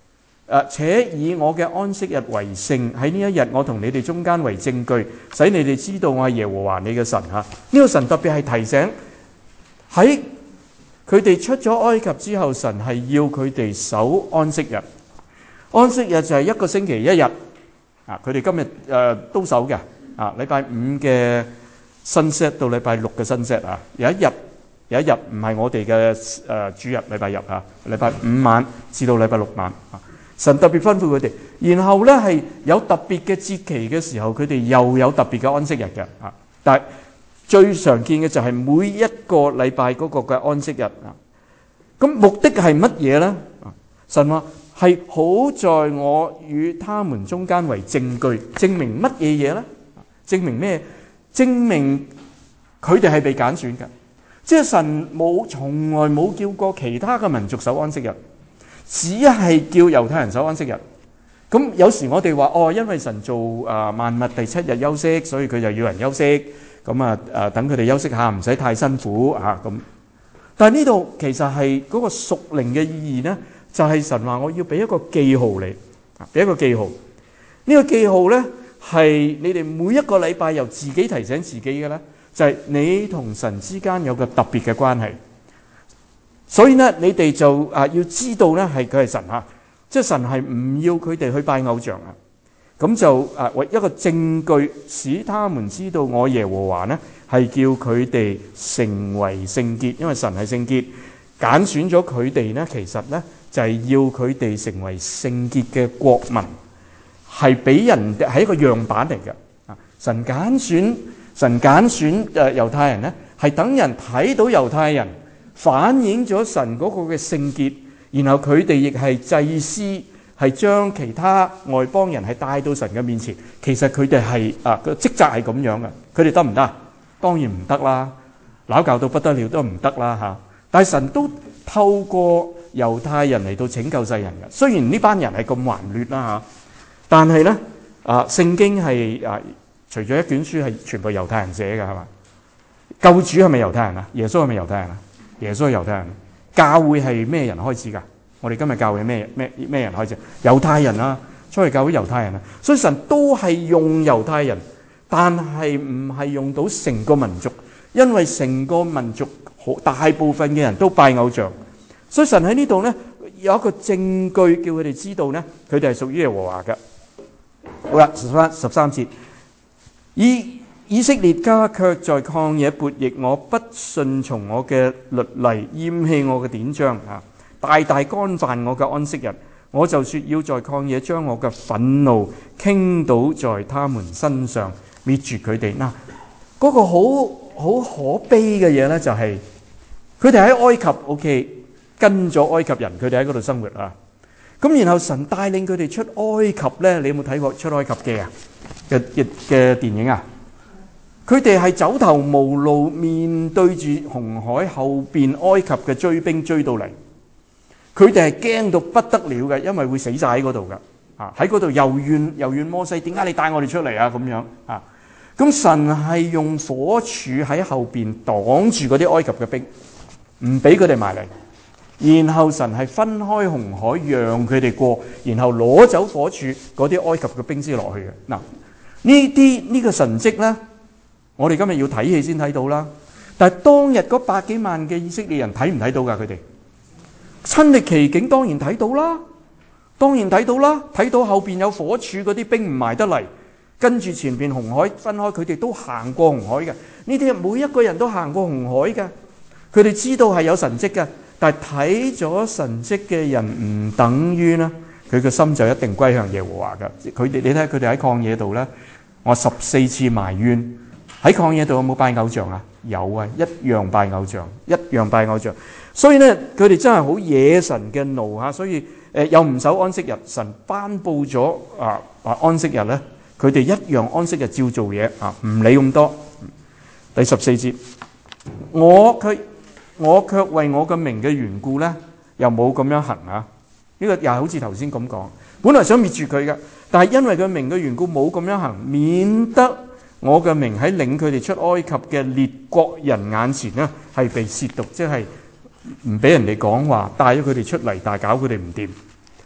且以我嘅安息日為聖，喺呢一日我同你哋中間為證據，使你哋知道我係耶和華你嘅神嚇。呢個神特別係提醒喺佢哋出咗埃及之後，神係要佢哋守安息日。安息日就係一個星期一日啊，佢哋今日都守嘅啊，禮拜五嘅sunset到禮拜六嘅sunset啊，有一日唔係我哋嘅主日禮拜日啊，禮拜五晚至到禮拜六晚啊。神特別吩咐佢哋，然後咧係有特別嘅節期嘅時候，佢哋又有特別嘅安息日嘅啊。但係最常見嘅就係每一個禮拜嗰個嘅安息日啊。咁目的係乜嘢咧？神話係好在我與他們中間為證據，證明乜嘢嘢咧？證明咩？證明佢哋係被揀選嘅，即係神從來冇叫過其他嘅民族守安息日。只係叫猶太人守安息日。咁有時我哋話因為神做萬物第七日休息，所以佢就要人休息。咁等佢哋休息下，唔使太辛苦咁。但係呢度其實係嗰個屬靈嘅意義呢，就係神話我要俾一個記號你，俾一個記號。呢個記號呢，係你哋每一個禮拜由自己提醒自己嘅呢，就係你同神之間有個特別嘅關係。所以呢，你哋就要知道呢，係佢係神嚇，即係神係唔要佢哋去拜偶像啊。咁就為一個證據，使他們知道我耶和華呢係叫佢哋成為聖潔，因為神係聖潔，揀選咗佢哋呢，其實呢就係要佢哋成為聖潔嘅國民，係俾人係一個樣板嚟嘅啊。神揀選猶太人呢，係等人睇到猶太人反映咗神嗰個嘅聖潔，然後佢哋亦係祭司，係將其他外邦人係帶到神嘅面前。其實佢哋係個職責係咁樣嘅，佢哋得唔得？當然唔得啦，鬧教到不得了都唔得啦嚇。但係神都透過猶太人嚟到拯救世人嘅。雖然呢班人係咁頑劣啦嚇，但係咧聖經係除咗一卷書係全部猶太人寫嘅係嘛？救主係咪猶太人啊？耶穌係咪猶太人啊？耶穌係猶太人。教會係咩人開始㗎？我哋今日教會咩人開始？猶太人啊，初期教會猶太人啊。所以神都係用猶太人，但係唔係用到成個民族，因為成個民族大部分嘅人都拜偶像。所以神喺呢度呢，有一個證據叫佢哋知道呢，佢哋係屬於耶和華嘅。好啦，13節，以色列家卻在曠野悖逆我，不順從我嘅律例，厭棄我嘅典章大大干犯我嘅安息日。我就說要在曠野將我嘅憤怒傾倒在他們身上，滅絕佢哋。嗰個好可悲嘅嘢呢，就係佢哋喺埃及 OK 跟咗埃及人，佢哋喺嗰度生活咁然後神帶領佢哋出埃及呢，你有冇睇過出埃及記嘅電影啊？佢哋係走投無路，面對住紅海後邊埃及嘅追兵追到嚟，佢哋係驚到不得了嘅，因為會死晒喺嗰度㗎。喺嗰度又怨摩西，點解你帶我哋出嚟啊？咁樣咁神係用火柱喺後邊擋住嗰啲埃及嘅兵，唔俾佢哋埋嚟。然後神係分開紅海讓佢哋過，然後攞走火柱，嗰啲埃及嘅兵先落去嘅。呢個神蹟呢，我哋今日要睇戲先睇到啦。但係當日嗰百幾萬嘅以色列人睇唔睇到㗎？佢哋親歷其境，當然睇到啦，睇到後邊有火柱，嗰啲兵唔埋得嚟，跟住前邊紅海分開，佢哋都行過紅海嘅。呢啲每一個人都行過紅海嘅，佢哋知道係有神蹟嘅。但係睇咗神蹟嘅人唔等於呢，佢個心就一定歸向耶和華㗎。你睇下佢哋喺曠野度呢，我14次埋怨喺曠野度有冇拜偶像啊？有啊，一樣拜偶像。所以呢，佢哋真係好惹神嘅怒嚇。所以又唔守安息日，神頒布咗安息日呢，佢哋一樣安息日照做嘢唔理咁多。第14節，我卻為我嘅名嘅緣故呢，又冇咁樣行呢個又係好似頭先咁講，本來想滅絕佢嘅，但係因為佢名嘅緣故冇咁樣行，免得我嘅名喺領佢哋出埃及嘅列國人眼前呢係被褻瀆，即係唔俾人哋講話帶咗佢哋出嚟，但係搞佢哋唔掂。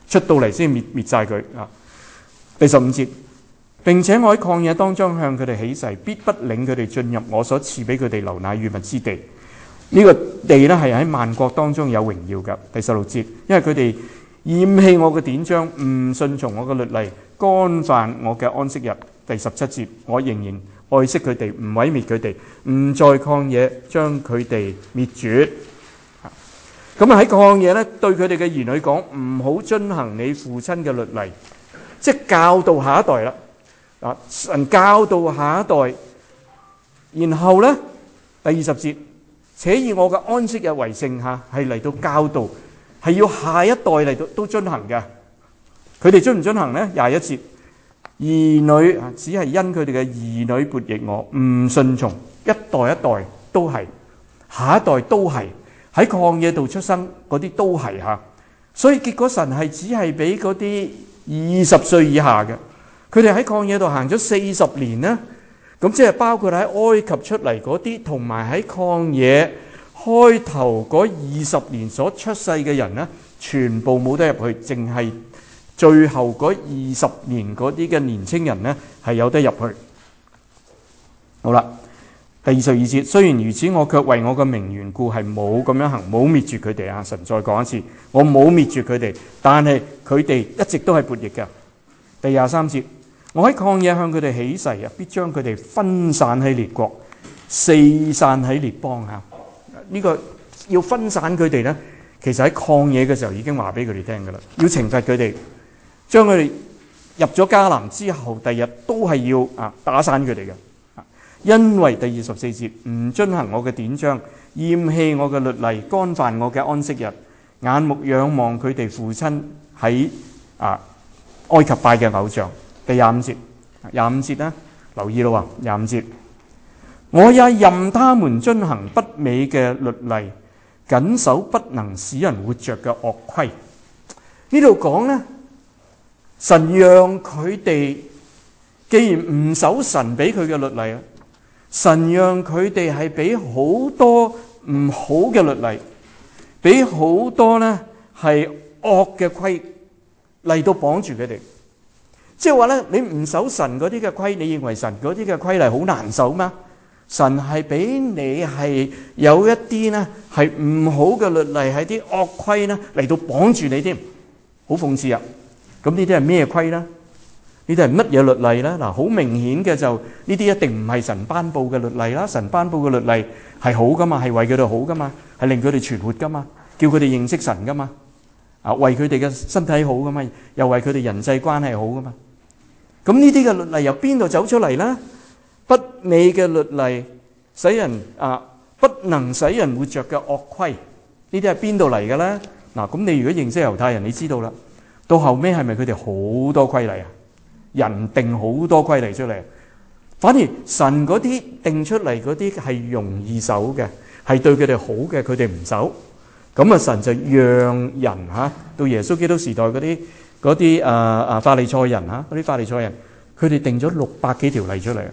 出到嚟先滅晒佢啊。第15節，並且我喺曠野當中向佢哋起誓，必不領佢哋進入我所賜俾佢哋流奶與蜜之地。呢個地咧係喺萬國當中有榮耀嘅。第16節，因為佢哋厭棄我嘅典章，唔順從我嘅律例，干犯我嘅安息日。第17節，我仍然愛惜佢哋，唔毀滅佢哋，唔在曠野將佢哋滅絕。咁啊喺曠野咧，對佢哋嘅兒女講，唔好遵行你父親嘅律例，即係教導下一代啦。啊，神教導下一代，然後咧第20節，且以我嘅安息日為聖嚇，係嚟到教導，係要下一代嚟到都遵行嘅。佢哋遵唔遵行呢？21節，兒女只係因佢哋嘅兒女悖逆我，唔順從，一代一代都係，下一代都係喺曠野度出生嗰啲都係嚇。所以結果神係只係俾嗰啲20歲以下嘅，佢哋喺曠野度行咗40年呢。咁即係包括喺埃及出嚟嗰啲，同埋喺曠野開頭嗰20年所出世嘅人呢，全部冇得入去，淨係最後嗰20年嗰啲嘅年青人呢係有得入去。好啦，第22節，雖然如此，我卻為我嘅名緣故係冇咁樣行，冇滅絕佢哋啊！神再講一次，我冇滅絕佢哋，但係佢哋一直都係悖逆嘅。第23節。我喺曠野向佢哋起誓啊，必將佢哋分散喺列國，四散喺列邦啊！呢個要分散佢哋呢，其實喺曠野嘅時候已經話俾佢哋聽噶啦，要懲罰佢哋，將佢哋入咗迦南之後，第日都係要打散佢哋嘅。因為第24節唔遵行我嘅典章，厭棄我嘅律例，干犯我嘅安息日，眼目仰望佢哋父親喺埃及拜嘅偶像。第25節呢，留意咯喎，25節，我也任他們遵行不美嘅律例，謹守不能使人活着嘅惡規。呢度講呢，神讓佢哋既然唔守神俾佢嘅律例啊，神讓佢哋係俾好多唔好嘅律例，俾好多呢係惡嘅規嚟到綁住佢哋。即係話咧，你唔守神嗰啲嘅規，你認為神嗰啲嘅規例好難守嗎？神係俾你係有一啲呢係唔好嘅律例，係啲惡規呢嚟到綁住你添，好諷刺啊！咁呢啲係咩規呢？呢啲係乜嘢律例呢？嗱，好明顯嘅就呢啲一定唔係神頒布嘅律例啦。神頒布嘅律例係好噶嘛，係為佢哋好噶嘛，係令佢哋存活噶嘛，叫佢哋認識神噶嘛，為佢哋嘅身體好噶嘛，又為佢哋人際關係好噶嘛。咁呢啲嘅律例由邊度走出嚟呢？不美嘅律例，使人不能使人活着嘅惡規，呢啲係邊度嚟嘅呢？嗱，咁你如果認識猶太人，你知道啦。到後尾係咪佢哋好多規例啊？人定好多規例出嚟，反而神嗰啲定出嚟嗰啲係容易守嘅，係對佢哋好嘅，佢哋唔守。咁啊，神就讓人到耶穌基督時代嗰啲法利賽人嗰啲法利賽人，佢哋定咗600幾條例出嚟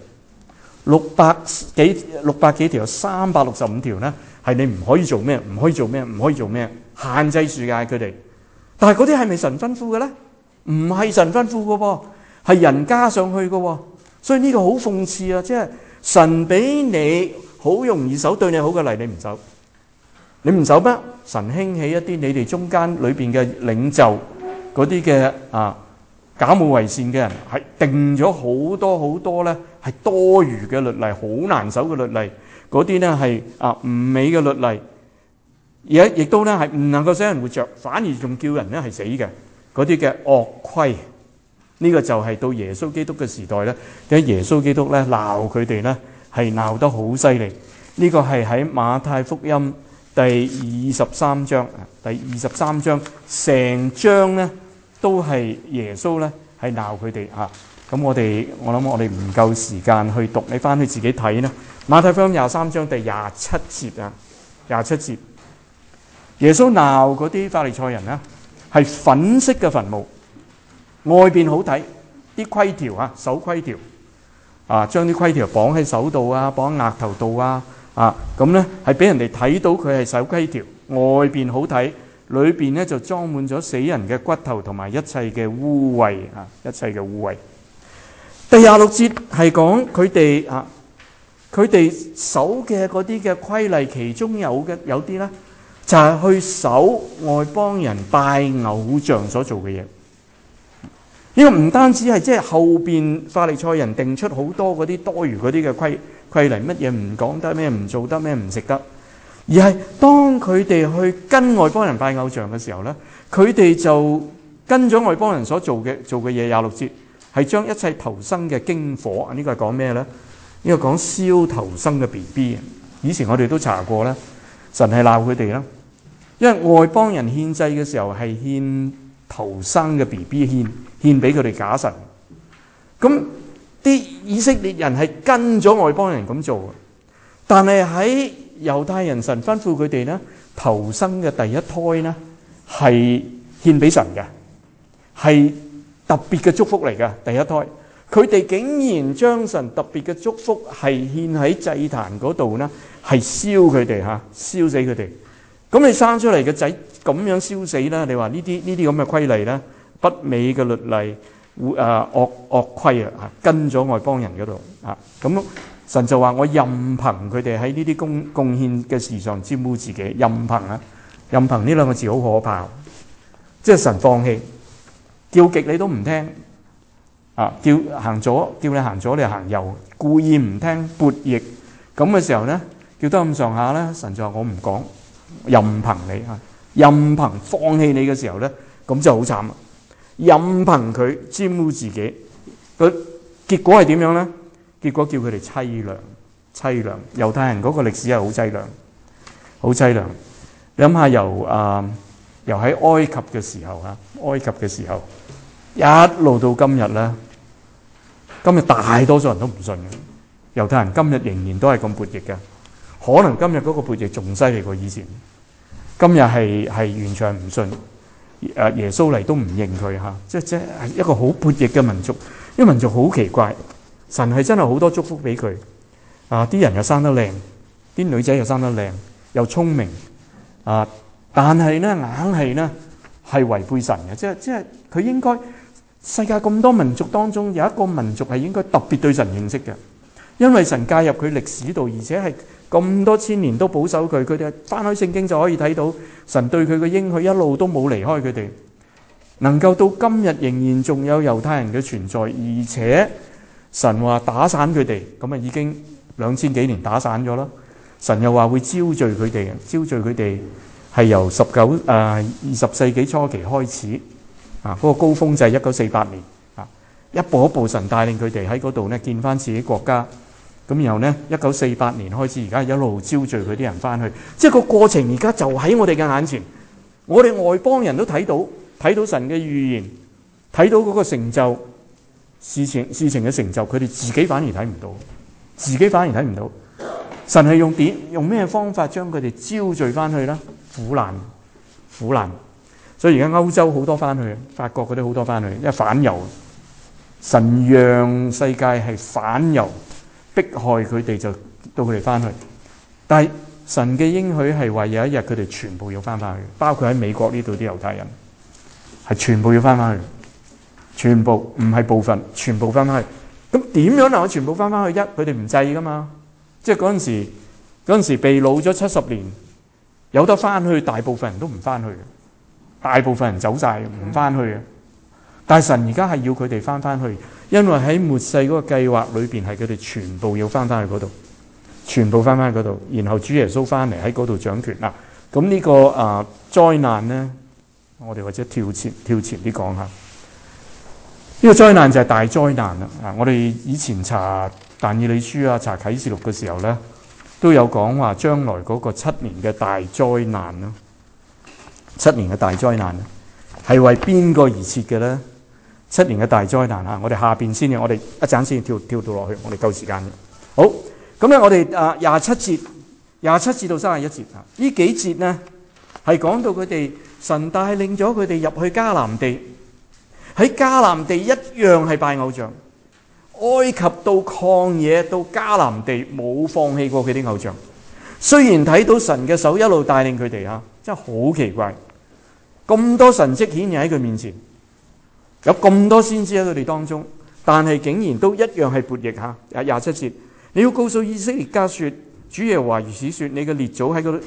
，600幾條有365條呢，係你唔可以做咩，唔可以做咩，唔可以做咩，限制住嘅佢哋。但係嗰啲係咪神吩咐嘅咧？唔係神吩咐嘅喎，係人加上去嘅喎。所以呢個好諷刺啊！即係神俾你好容易守對你好嘅例，你唔守，你唔守咩？神興起一啲你哋中間裏邊嘅領袖。嗰啲嘅假冒為善嘅人係定咗好多好多咧，係多餘嘅律例，好難守嘅律例。嗰啲咧係唔美嘅律例，而亦都咧係唔能夠使人活着，反而仲叫人咧係死嘅嗰啲嘅惡規。呢個就係到耶穌基督嘅時代咧，喺耶穌基督咧鬧佢哋咧係鬧得好犀利。呢個係喺馬太福音第23章，第23章成章咧。都係耶穌咧，係鬧佢哋嚇。咁我諗我哋唔夠時間去讀，你翻去自己睇啦。馬太福音23章第27節啊，27節，耶穌鬧嗰啲法利賽人咧，係粉色嘅墳墓，外邊好睇，啲規條守規條將啲規條綁喺手度綁喺額頭度咁咧係俾人哋睇到佢係守規條，外邊好睇， 裏邊咧就裝滿咗死人嘅骨頭同埋一切嘅污穢啊，一切嘅污穢。第26節係講佢哋佢哋守嘅嗰啲嘅規例，其中有啲咧就係去守外邦人拜偶像所做嘅嘢。呢個唔單止係即係後邊法利賽人定出好多嗰啲多餘嗰啲嘅規例，乜嘢唔講得，咩唔做得，咩唔食得，而係當佢哋去跟外邦人拜偶像嘅時候咧，佢哋就跟咗外邦人所做嘅嘢。26節係將一切頭生嘅經火，呢個係講咩咧？呢個講燒頭生嘅 BB。以前我哋都查過啦，神係鬧佢哋啦，因為外邦人獻祭嘅時候係獻頭生嘅 BB，獻俾佢哋假神。咁啲以色列人係跟咗外邦人咁做，但係喺猶太人，神吩咐佢哋咧，頭生嘅第一胎咧係獻俾神嘅，係特別嘅祝福嚟嘅。第一胎佢哋竟然將神特別嘅祝福係獻喺祭壇嗰度咧，係燒佢哋嚇，燒死佢哋。咁你生出嚟嘅仔咁樣燒死啦，你話呢啲咁嘅規例咧，不美嘅律例，惡規啊，跟咗外邦人嗰度啊，咁神就話我任憑佢哋喺呢啲貢獻嘅事上沾污自己。任憑呢兩個字好可怕，即係神放棄，叫極你都唔聽啊，叫行左叫你行左，你行右，故意唔聽悖逆咁嘅時候咧，叫得咁上下咧，神就話我唔講，任憑你啊，任憑放棄你嘅時候咧，咁就好慘。任憑佢沾污自己，個結果係點樣咧？結果叫佢哋凄涼。猶太人嗰個歷史係好凄涼。你諗下由喺埃及嘅時候一路到今日咧，今日大多數人都唔信嘅。猶太人今日仍然都係咁叛逆嘅，可能今日嗰個叛逆仲犀利過以前。今日係完全唔信。耶穌嚟都唔認佢嚇，即係一個好叛逆嘅民族。呢個民族好奇怪，神係真係好多祝福俾佢啊！啲人又生得靚，啲女仔又生得靚，又聰明啊！但係咧硬係咧係違背神嘅，即係佢應該世界咁多民族當中有一個民族係應該特別對神認識嘅，因為神介入佢歷史度，而且係咁多千年都保守佢。佢哋翻開聖經就可以睇到神對佢嘅應許一路都冇離開佢哋，能夠到今日仍然仲有猶太人嘅存在，而且神話打散佢哋，咁啊已經2000幾年打散咗啦。神又話會招聚佢哋係由20世紀初期開始啊，嗰個高峰就係1948年啊，一步一步神帶領佢哋喺嗰度咧建翻自己國家。咁然後咧，1948年開始，而家一路招聚佢啲人翻去，即係個過程而家就喺我哋嘅眼前，我哋外邦人都睇到神嘅預言，睇到嗰個成就事情嘅成就，佢哋自己反而睇唔到，神係用咩方法將佢哋招聚翻去咧？苦難，所以而家歐洲好多翻去，法國嗰啲好多翻去，因為反猶，神讓世界係反猶。迫害佢哋就到佢哋翻去，但係神嘅應許係話有一日佢哋全部要翻去，包括喺美國呢度啲猶太人係全部要翻去，全部唔係部分，全部翻去。咁點樣能夠全部翻去？佢哋唔制噶嘛，即係嗰陣時被擄咗70年，有得翻去，大部分人都唔翻去，大部分人走晒唔翻去嘅。但係神而家係要佢哋翻去，因為喺末世嗰個計劃裏邊係佢哋全部要翻去嗰度，全部翻去嗰度，然後主耶穌翻嚟喺嗰度掌權啦。咁呢個災難咧，我哋或者跳前啲講下，呢個災難就係大災難啦。我哋以前查但以理書啊，查啟示錄嘅時候咧，都有講話將來嗰個7年嘅大災難啦。7年嘅大災難係為邊個而設嘅咧？7年嘅大災難啊！我哋下邊先嘅，我哋一陣先跳到落去，我哋夠時間嘅。好，咁咧我哋27節到31節啊，呢幾節呢係講到佢哋神帶領咗佢哋入去迦南地，喺迦南地一樣係拜偶像。埃及到曠野到迦南地冇放棄過佢啲偶像，雖然睇到神嘅手一路帶領佢哋啊，真係好奇怪。 咁多神蹟顯現喺佢面前，有咁多先知喺佢哋當中，但係竟然都一樣係悖逆嚇。27節，你要告訴以色列家說，主耶和華如此說：你嘅列祖喺嗰度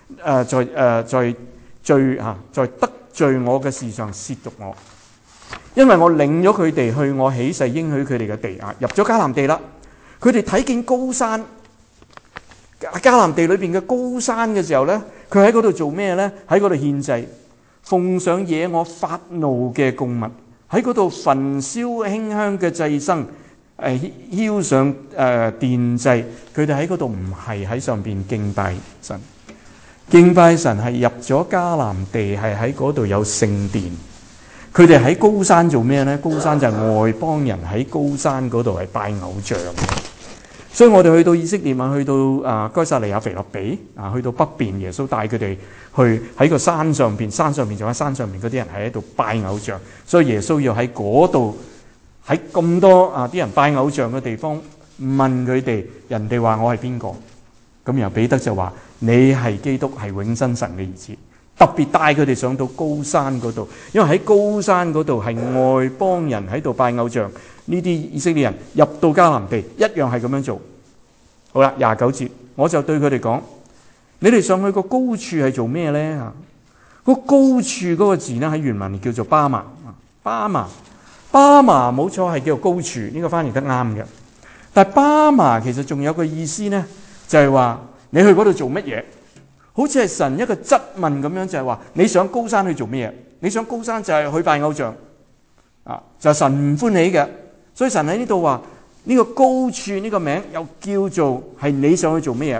在得罪我嘅事上褻瀆我，因為我領咗佢哋去我起誓應許佢哋嘅地啊，入咗迦南地啦。佢哋睇見高山，迦南地裏邊嘅高山嘅時候呢，佢喺嗰度做咩呢？喺嗰度獻祭，奉上惹我發怒嘅供物，喺嗰度焚燒馨香嘅祭牲，澆上奠祭。佢哋喺嗰度唔係喺上邊敬拜神，敬拜神係入咗迦南地，係喺嗰度有聖殿。佢哋喺高山做咩呢？高山就係外邦人喺高山嗰度係拜偶像嘅。所以我哋去到以色列啊，去到該撒利亞腓立比啊，去到北邊，耶穌帶佢哋去喺個山上邊，山上邊仲喺山上邊嗰啲人係喺度拜偶像，所以耶穌要喺嗰度，喺咁多啲人拜偶像嘅地方問佢哋，人哋話我係邊個？咁然後彼得就話你係基督，係永生神嘅兒子。特別帶佢哋上到高山嗰度，因為喺高山嗰度係外邦人喺度拜偶像，呢啲以色列人入到迦南地一樣係咁樣做。好啦，29節，我就對佢哋講：你哋上去個高處係做咩呢？個高處嗰個字呢，喺原文叫做巴麻，巴麻冇錯係叫做高處，呢個翻譯得啱嘅。但係巴麻其實仲有個意思呢，就係話你去嗰度做乜嘢？好似係神一個質問咁樣，就係話你上高山去做咩嘢？你上高山就係去拜偶像就係神唔歡喜嘅。所以神喺呢度話呢個高處呢個名又叫做係你上去做咩嘢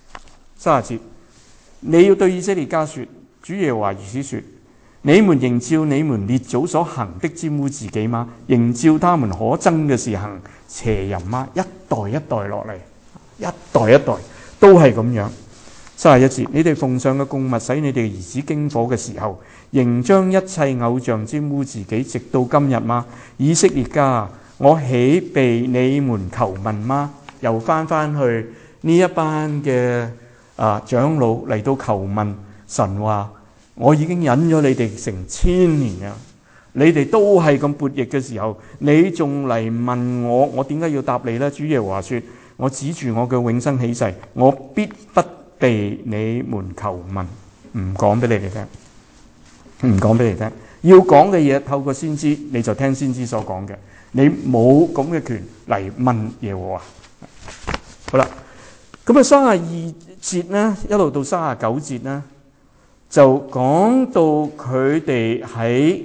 ？30節，你要對以色列家說：主耶和華如此說，你們仍照你們列祖所行的沾污自己嗎？仍照他們可憎嘅事行邪淫嗎？一代一代落嚟，一代一代都係咁樣。31節，你哋奉上嘅供物使你哋兒子經火嘅時候，仍將一切偶像沾污自己，直到今日嗎？以色列家，我豈被你們求問嗎？又翻去呢一班嘅長老嚟到求問神話，我已經忍咗你哋成千年啦，你哋都係咁悖逆嘅時候，你仲嚟問我，我點解要答你呢？主耶和華說：我指住我嘅永生起誓，我必不被你們求問，唔講俾你哋聽，唔講俾你哋聽。要講嘅嘢透過先知，你就聽先知所講嘅，你冇咁嘅權嚟問耶和華。好啦，咁啊32節呢，一路到39節呢，就講到佢哋喺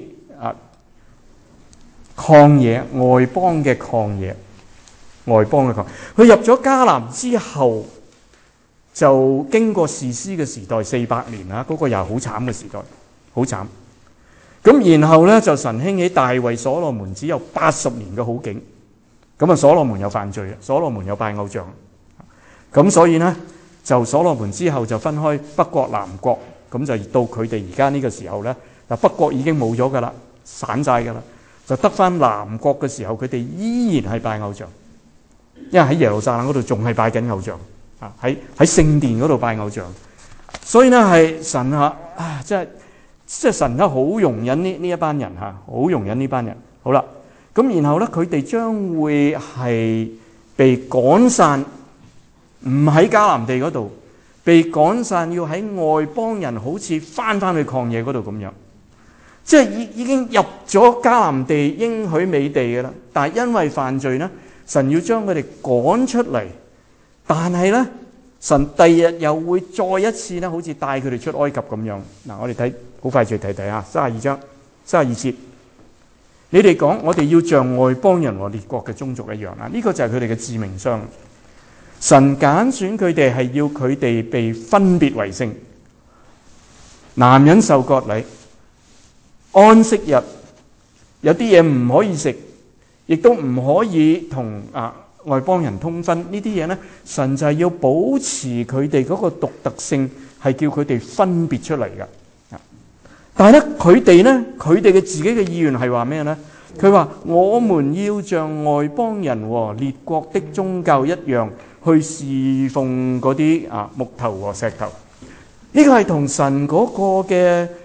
曠野，外邦嘅曠野，外邦嘅曠野。佢入咗迦南之後，就經過士師嘅時代400年啦，嗰個又係好慘嘅時代，好慘。咁然後咧就神興起大衛所羅門，只有80年嘅好景。咁啊所羅門有犯罪，所羅門有拜偶像。咁所以呢，就所羅門之後就分開北國南國，咁就到佢哋而家呢個時候咧，嗱北國已經冇咗噶啦，散晒噶啦，就得翻南國嘅時候，佢哋依然係拜偶像，因為喺耶路撒冷嗰度仲係拜緊偶像。喺聖殿嗰度拜偶像，所以呢係神即係神咧好容忍呢一班人好容忍呢班人。好啦，咁然後呢，佢哋將會係被趕散，唔喺迦南地嗰度，被趕散要喺外邦人好似翻去曠野嗰度咁樣，即係已經入咗迦南地應許美地嘅啦，但係因為犯罪呢，神要將佢哋趕出嚟。但係咧，神第日又會再一次咧，好似帶佢哋出埃及咁樣。嗱，我哋睇好快脆睇睇啊，32章32節，你哋講我哋要像外邦人和列國嘅宗族一樣啦。呢個就係佢哋嘅致命傷。神揀選佢哋係要佢哋被分別為聖，男人受割禮，安息日有啲嘢唔可以食，亦都唔可以同外邦人通婚，呢啲嘢呢，神就係要保持佢哋嗰個獨特性，係叫佢哋分別出嚟嘅。但係咧，佢哋嘅自己嘅意願係話咩呢？佢話我們要像外邦人和列國的宗教一樣，去侍奉嗰啲木頭和石頭。呢個係同神嗰個嘅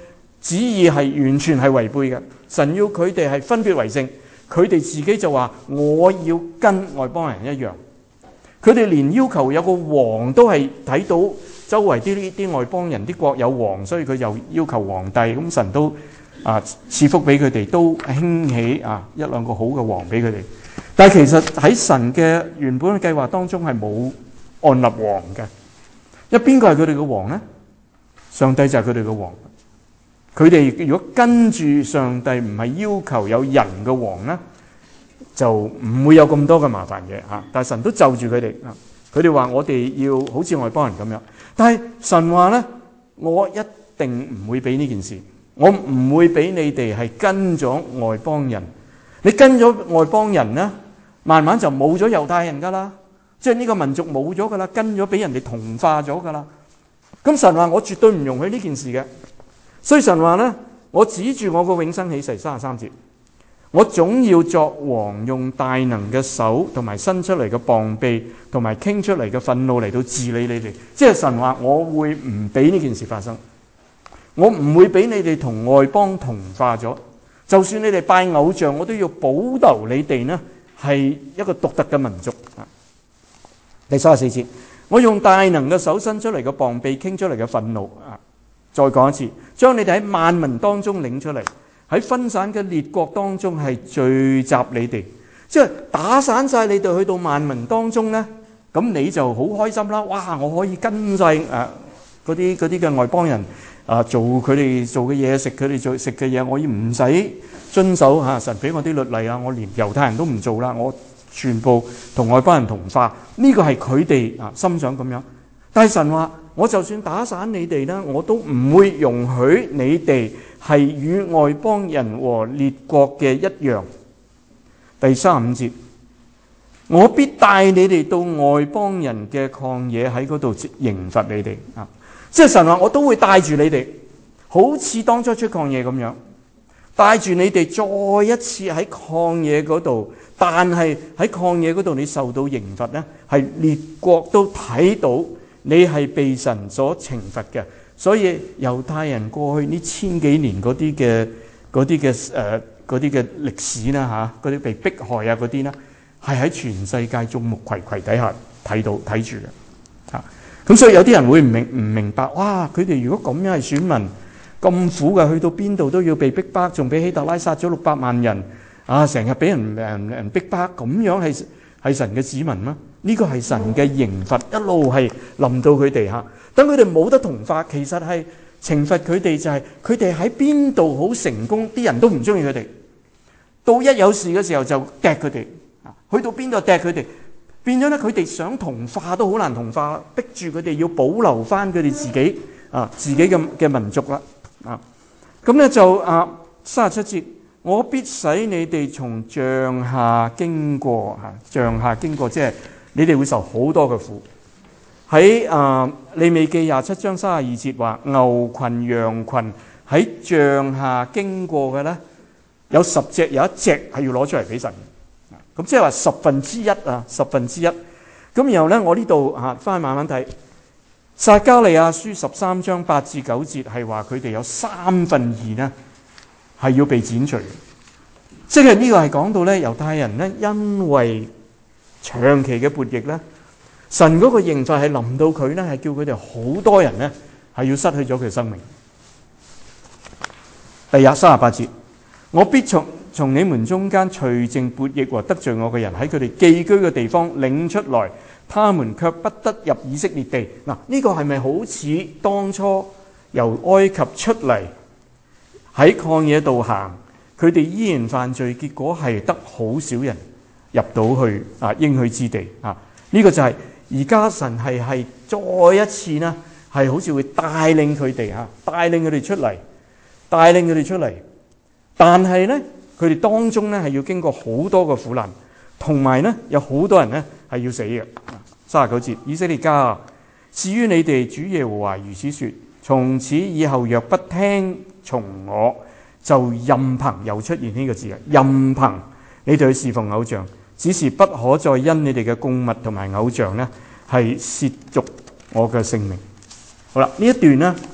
旨意係完全係違背嘅。神要佢哋係分別為聖，佢哋自己就話我要跟外邦人一樣。佢哋連要求有個王都係睇到周圍啲外邦人啲國有王，所以佢又要求皇帝。咁神都賜福俾佢哋，都興起一兩個好嘅王俾佢哋。但係其實喺神嘅原本嘅計劃當中係冇按立王嘅。因為邊個係佢哋嘅王呢？上帝就係佢哋嘅王。佢哋如果跟住上帝，唔係要求有人嘅王呢，就唔會有咁多嘅麻煩嘅嚇。但係神都就住佢哋，佢哋話我哋要好似外邦人咁樣。但係神話呢，我一定唔會俾呢件事，我唔會俾你哋係跟咗外邦人。你跟咗外邦人呢，慢慢就冇咗猶太人噶啦，即係呢個民族冇咗噶啦，跟咗俾人哋同化咗噶啦。咁神話我絕對唔容許呢件事嘅，所以神話呢，我指住我個永生起誓33節，我總要作王，用大能嘅手同埋伸出嚟嘅膀臂同埋傾出嚟嘅憤怒嚟到治理你哋。即係神話我會唔俾呢件事發生，我唔會俾你哋同外邦同化咗。就算你哋拜偶像，我都要保留你哋呢係一個獨特嘅民族。第34節，我用大能嘅手伸出嚟嘅膀臂傾出嚟嘅憤怒。再講一次，將你哋喺萬民當中領出嚟，喺分散嘅列國當中係聚集你哋，即係打散晒你哋去到萬民當中呢，咁你就好開心啦！哇，我可以跟晒嗰啲嘅外邦人做佢哋做嘅嘢，食佢哋做食嘅嘢，我要唔使遵守神俾我啲律例啊！我連猶太人都唔做啦，我全部同外邦人同化。呢個係佢哋心想咁樣。但係神話，我就算打散你哋啦，我都唔會容許你哋係與外邦人和列國嘅一樣。第35節，我必帶你哋到外邦人嘅曠野，喺嗰度刑罰你哋。即係神話，我都會帶住你哋，好似當初出曠野咁樣，帶住你哋再一次喺曠野嗰度。但係喺曠野嗰度，你受到刑罰呢，係列國都睇到你係被神所懲罰嘅。所以猶太人過去呢千幾年嗰啲嘅歷史啦嚇，嗰啲被迫害啊嗰啲呢，係喺全世界眾目睽睽底下睇住嘅嚇。咁所以有啲人會唔明白，哇！佢哋如果咁樣係選民咁苦嘅，去到邊度都要被逼迫，仲俾希特拉殺咗600萬人成日俾人逼迫，咁樣係神嘅子民嗎？呢個係神嘅刑罰，一路係臨到佢哋嚇。等佢哋冇得同化，其實係懲罰佢哋，就係佢哋喺邊度好成功，啲人都唔中意佢哋。到一有事嘅時候就掟佢哋，去到邊度掟佢哋。變咗咧，佢哋想同化都好難同化，逼住佢哋要保留翻佢哋自己嘅民族啦。咁咧就37節，我必使你哋從杖下經過。杖下經過即係你哋會受好多嘅苦。喺利未記27章32節話，牛群羊群喺杖下經過嘅咧，有10隻，有1隻係要攞出嚟俾神。咁即係話1/10。咁然後咧，我呢度翻去慢慢睇。撒迦利亞書13章8至9節係話佢哋有2/3呢係要被剪除。即係呢個係講到咧，猶太人咧因為長期嘅叛逆咧，神嗰個刑罰係臨到佢咧，係叫佢哋好多人咧係要失去咗佢嘅生命。第38節，我必從你們中間除淨叛逆和得罪我嘅人，喺佢哋寄居嘅地方領出來，他們卻不得入以色列地。嗱，呢個係咪好似當初由埃及出嚟喺曠野度行，佢哋依然犯罪，結果係得好少人入到去應許之地啊？呢個就係而家神係再一次呢，係好似會帶領佢哋帶領佢哋出嚟，但係呢，佢哋當中咧係要經過好多個苦難，同埋咧有好多人咧係要死嘅。39節，以色列家，至於你哋，主耶和華如此說：從此以後，若不聽從我，就任憑，又出現呢個字啊，任憑你哋去侍奉偶像，只是不可再因你哋嘅供物同埋偶像咧係褻瀆我嘅聖名。好啦，呢一段咧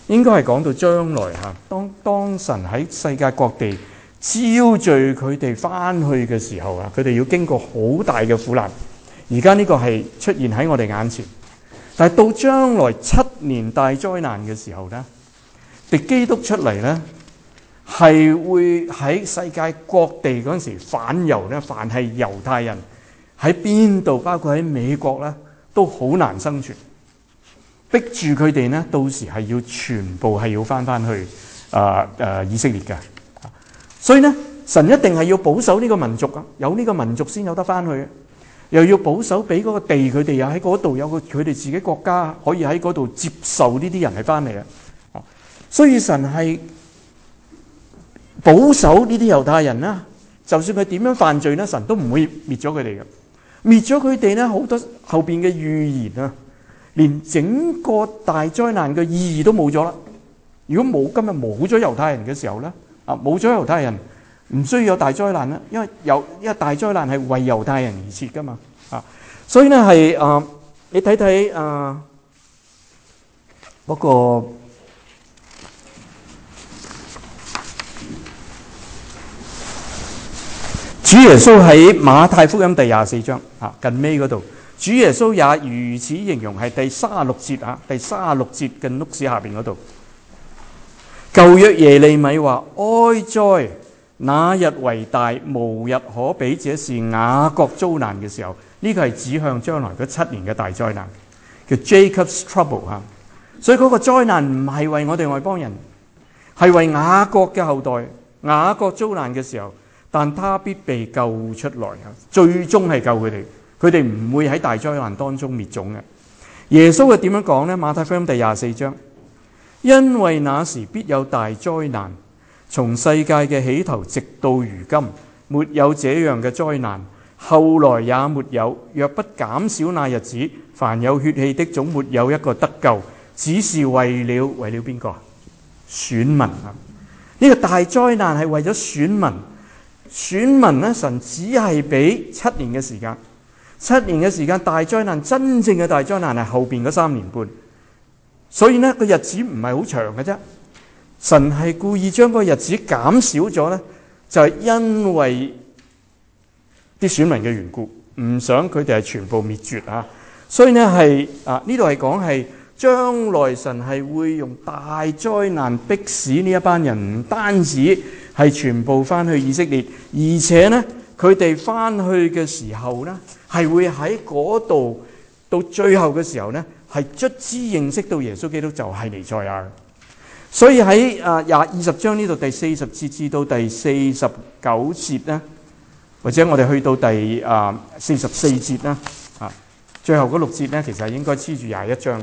應該係講到將來嚇，當神喺世界各地招聚佢哋翻去嘅時候啊，佢哋要經過好大嘅苦難。而家呢個係出現喺我哋眼前，但係到將來7年大災難嘅時候咧，敵基督出嚟咧，係會喺世界各地嗰陣時反猶咧，凡係猶太人喺邊度，包括喺美國咧，都好難生存，逼住佢哋咧，到時係要全部係要翻去以色列嘅。所以咧，神一定係要保守呢個民族啊，有呢個民族先有得翻去，又要保守俾嗰個地佢哋，又喺嗰度有個佢哋自己國家可以喺嗰度接受呢啲人係翻嚟啊。所以神係保守呢啲猶太人啦，就算佢點樣犯罪咧，神都唔會滅咗佢哋嘅。滅咗佢哋咧，好多後邊嘅預言啊，連整個大災難嘅意義都冇咗啦。如果冇今日冇咗猶太人嘅時候咧，冇咗猶太人，唔需要有大災難啦，因為大災難係為猶太人而設噶嘛。所以咧係你睇睇嗰個主耶穌喺馬太福音第24章近尾嗰度，主耶穌也如此形容，係第36節第36節嘅 notes 下邊嗰度。舊約耶利米話：哀哉！那日為大，無日可比，這是雅各遭難嘅時候。呢個係指向將來嗰7年嘅大災難，叫 Jacob's Trouble 所以嗰個災難唔係為我哋外邦人，係為雅各嘅後代。雅各遭難嘅時候，但他必被救出來，最終係救佢哋，佢哋唔會喺大災難當中滅種嘅。耶穌係點樣講呢？馬太福音第24章，因為那時必有大災難，從世界嘅起頭直到如今，沒有這樣嘅災難，後來也沒有。若不減少那日子，凡有血氣的總沒有一個得救，只是為了邊個？選民啊！呢個大災難係為咗選民。選民咧，神只係俾7年嘅時間。7年嘅時間，大災難真正嘅大災難係後邊嗰3年半。所以呢個日子唔係好長嘅啫。神係故意將個日子減少咗呢，就係因為啲選民嘅緣故，唔想佢哋係全部滅絕啊。所以呢係呢度係講係將來神係會用大災難逼使呢一班人，唔單止係全部翻去以色列，而且呢佢哋翻去嘅時候呢，係會喺嗰度到最後嘅時候呢，係卒之認識到耶穌基督就係彌賽亞。所以喺20章呢度第40節至到第49節呢，或者我哋去到第44節啦，最後嗰6節呢，其實係應該黐住21章，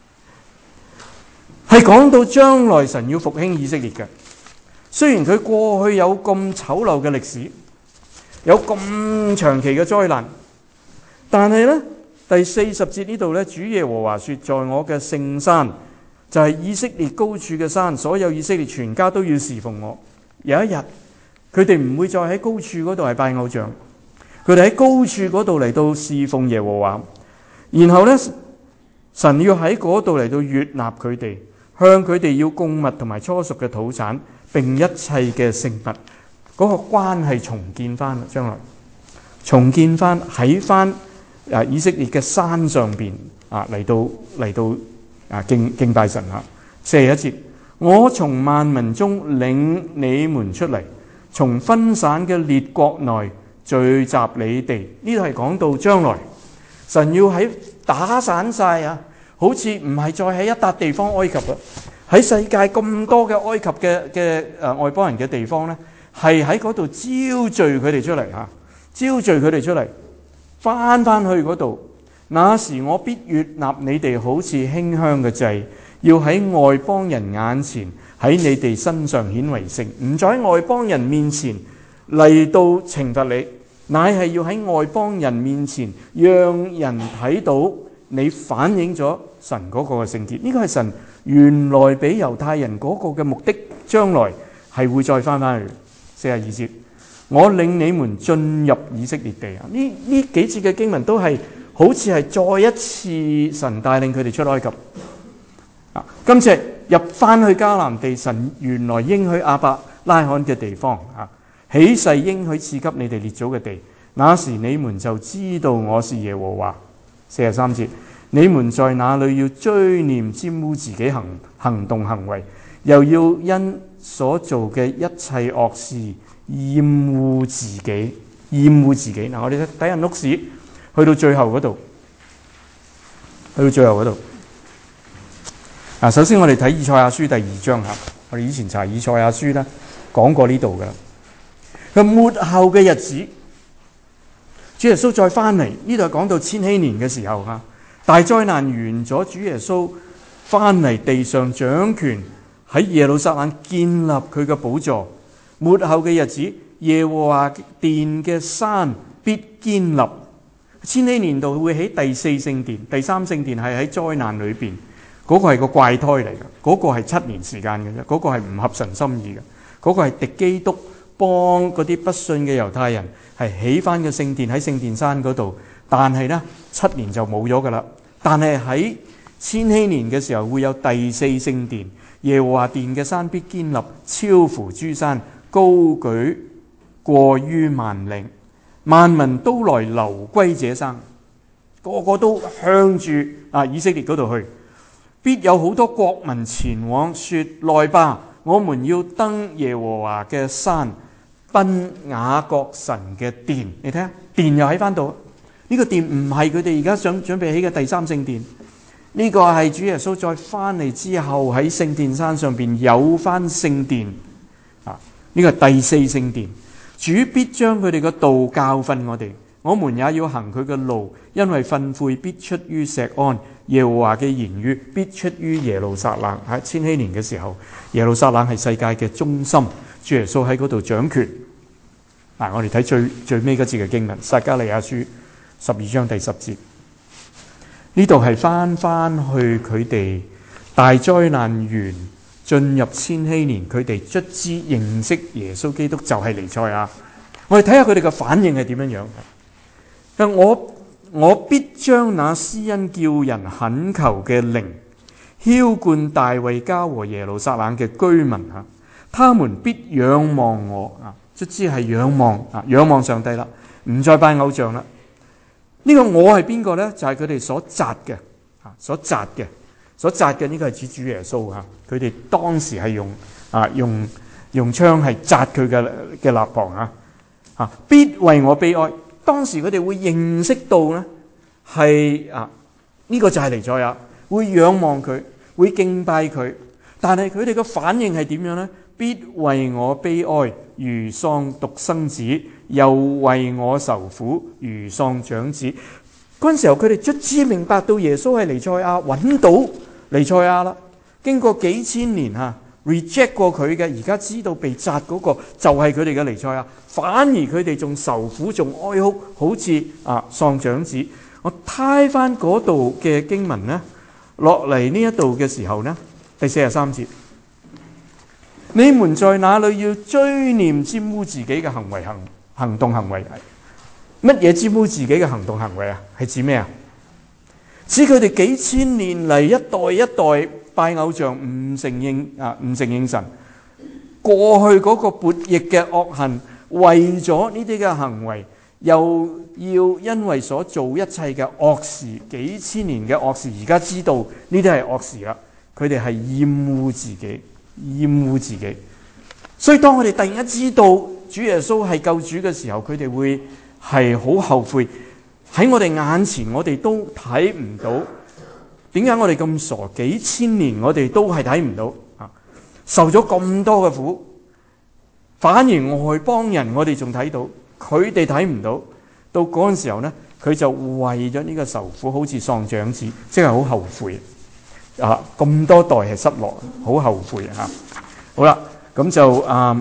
係講到將來神要復興以色列嘅。雖然佢過去有咁醜陋嘅歷史，有咁長期嘅災難，但係呢，第40節呢度呢，主耶和華說：在我嘅聖山，就係以色列高處嘅山，所有以色列全家都要侍奉我。有一日，佢哋唔會再喺高處嗰度係拜偶像，佢哋喺高處嗰度嚟到侍奉耶和華。然後呢，神要喺嗰度嚟到悅納佢哋，向佢哋要供物同埋初熟嘅土產，並一切嘅聖物，嗰個關係重建翻，將來重建翻喺翻以色列嘅山上邊嚟到敬拜神啊！41節，我從萬民中領你們出嚟，從分散嘅列國內聚集你哋。呢度係講到將來神要喺打散晒好似唔係再喺一笪地方埃及喺世界咁多嘅埃及嘅外邦人嘅地方呢，係喺嗰度招聚佢哋出嚟招聚佢哋出嚟，翻去嗰度。那時我必悅納你哋，好似馨香嘅祭，要喺外邦人眼前喺你哋身上顯為聖，唔再喺外邦人面前嚟到懲罰你，乃係要喺外邦人面前讓人睇到你反映咗神嗰個嘅聖潔。呢個係神原來俾猶太人嗰個嘅目的，將來係會再翻去。42節，我領你們進入以色列地。呢幾節嘅經文都係好似係再一次神帶領佢哋出埃及。今次入翻去迦南地，神原來應許亞伯拉罕嘅地方啊，起誓應許賜給你哋列祖嘅地。那時你們就知道我是耶和華。43節，你們在那裏要追念沾污自己行動行為，又要因所做嘅一切惡事厭惡自己。嗱，我哋睇下屋史，去到最後嗰度。首先我哋睇以賽亞書第2章嚇，我哋以前查以賽亞書啦，講過呢度噶啦。佢末後嘅日子，主耶穌再翻嚟，呢度係講到千禧年嘅時候嚇，大災難完咗，主耶穌翻嚟地上掌權，喺耶路撒冷建立佢嘅寶座。末後嘅日子，耶和華殿嘅山必堅立。千禧年度會起第4聖殿，第3聖殿係喺災難裏邊，嗰個係個怪胎嚟嘅，嗰個係7年時間嘅啫，嗰個係唔合神心意嘅，嗰個係敵基督幫嗰啲不信嘅猶太人係起翻個聖殿喺聖殿山嗰度，但係呢7年就冇咗噶啦。但係喺千禧年嘅時候會有第4聖殿，耶和華殿嘅山必堅立，超乎諸山，高舉過於萬嶺。萬民都來流歸這山，個個都向住以色列嗰度去。必有好多國民前往，說：來吧，我們要登耶和華嘅山，奔雅各神嘅殿。你睇下，殿又喺翻度。呢個殿唔係佢哋而家準備起嘅第3聖殿，呢個係主耶穌再翻嚟之後喺聖殿山上邊有翻聖殿。呢個係第4聖殿。主必將佢哋嘅道教訓我哋，我們也要行佢嘅路，因為訓誨必出於錫安，耶和華嘅言語必出於耶路撒冷。喺千禧年嘅時候，耶路撒冷係世界嘅中心，主耶穌喺嗰度掌權。我哋睇最尾嗰節嘅經文，撒迦利亞書12章第10節，呢度係翻去佢哋大災難完，進入千禧年，佢哋卒之認識耶穌基督就係彌賽亞。我哋睇下佢哋嘅反應係點樣樣。我必將那施恩叫人懇求嘅靈澆灌大衛家和耶路撒冷嘅居民，他們必仰望我。卒之係仰望上帝啦，唔再拜偶像啦。呢個我係邊個呢？就係佢哋所扎嘅呢個係指主耶穌嚇。佢哋當時係用槍係扎佢嘅肋旁嚇。必為我悲哀。當時佢哋會認識到呢係呢個就係彌賽亞，會仰望佢，會敬拜佢。但係佢哋嘅反應係點樣呢？必為我悲哀，如喪獨生子，又為我愁苦，如喪長子。嗰陣時候佢哋卒之明白到耶穌係彌賽亞，揾到彌賽亞啦。經過幾千年reject 過佢嘅，而家知道被殺嗰個就係佢哋嘅彌賽亞，反而佢哋仲愁苦，仲哀哭，好似喪長子。我睇翻嗰度嘅經文呢，落嚟呢一度嘅時候呢，第43節，你們在那裏要追念沾污自己嘅行動行為。乜嘢沾污自己嘅行動行為啊？係指咩啊？指佢哋幾千年嚟一代一代拜偶像，唔承認神，過去嗰個悖逆嘅惡行，為咗呢啲嘅行為，又要因為所做一切嘅惡事，幾千年嘅惡事，而家知道呢啲係惡事啦，佢哋係厭惡自己。所以當我哋突然間知道主耶穌係救主嘅時候，佢哋會係好後悔。喺我哋眼前，我哋都睇唔到，點解我哋咁傻？幾千年我哋都係睇唔到受咗咁多嘅苦，反而外邦人我哋仲睇到，佢哋睇唔到。到嗰陣時候呢，佢就為咗呢個受苦，好似喪長子，即係好後悔咁多代係失落，好後悔好啦，咁就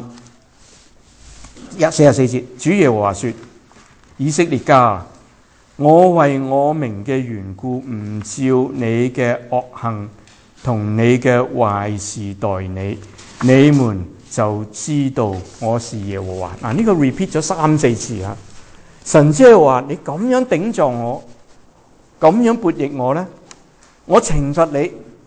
44節，主耶和華說：以色列家，我為我名嘅緣故，唔照你嘅惡行同你嘅壞事待你，你們就知道我是耶和華。呢個 repeat 咗3-4次神即係話，你咁樣頂撞我，咁樣悖逆我呢，我懲罰你，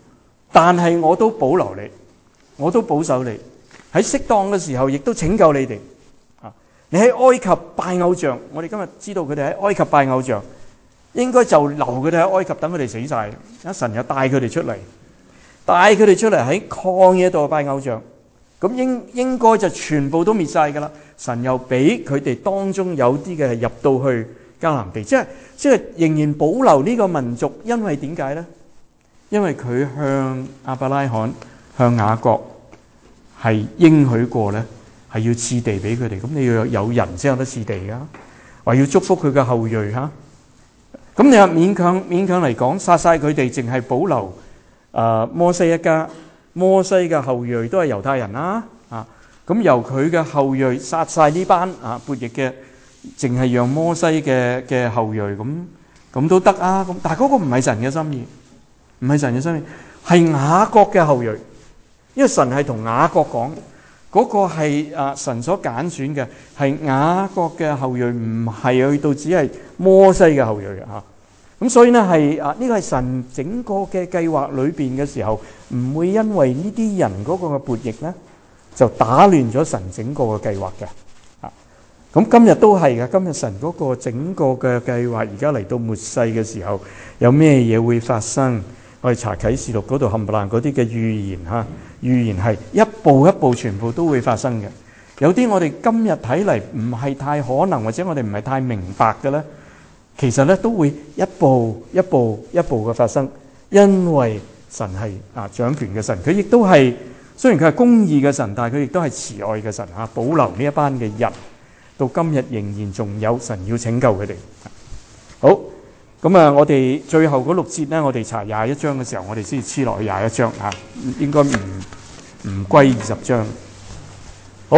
但係我都保留你，我都保守你，喺適當嘅時候亦都拯救你哋。你喺埃及拜偶像，我哋今日知道佢哋喺埃及拜偶像，應該就留佢哋喺埃及，等佢哋死晒。神又帶佢哋出嚟，喺曠野度拜偶像，咁應該就全部都滅晒噶啦。神又俾佢哋當中有啲嘅入到去迦南地，即係仍然保留呢個民族，因為點解呢？因為佢向亞伯拉罕、向雅各係應許過呢，係要賜地俾佢哋。咁你要有人先有得賜地噶，話要祝福佢嘅後裔吓。咁你話勉強嚟講，殺晒佢哋，淨係保留摩西一家，摩西嘅後裔都係猶太人啦。咁由佢嘅後裔殺晒呢班叛逆嘅，淨係讓摩西嘅後裔咁都得啊。咁但係嗰個唔係神嘅心意，唔係神嘅心意，係雅各嘅後裔。因為神係同雅各講，嗰個係神所揀選嘅，係雅各嘅後裔，唔係去到只係摩西嘅後裔嘅嚇。咁所以呢係呢個係神整個嘅計劃裏邊嘅時候，唔會因為呢啲人嗰個嘅叛逆呢，就打亂咗神整個嘅計劃嘅。咁今日都係嘅，今日神嗰個整個嘅計劃，而家嚟到末世嘅時候，有咩嘢會發生？我哋查啟示錄嗰度冚唪唥嗰啲嘅預言嚇，預言係一步一步全部都會發生嘅。有啲我哋今日睇嚟唔係太可能，或者我哋唔係太明白嘅咧，其實咧都會一步一步嘅發生，因為神係掌權嘅神，佢亦都係雖然佢係公義嘅神，但係佢亦都係慈愛嘅神嚇，保留呢一班嘅人到今日仍然仲有神要拯救佢哋。好。咁我哋最後嗰6節咧，我哋查21章嘅時候，我哋先黐落去21章嚇，應該唔歸20章。好，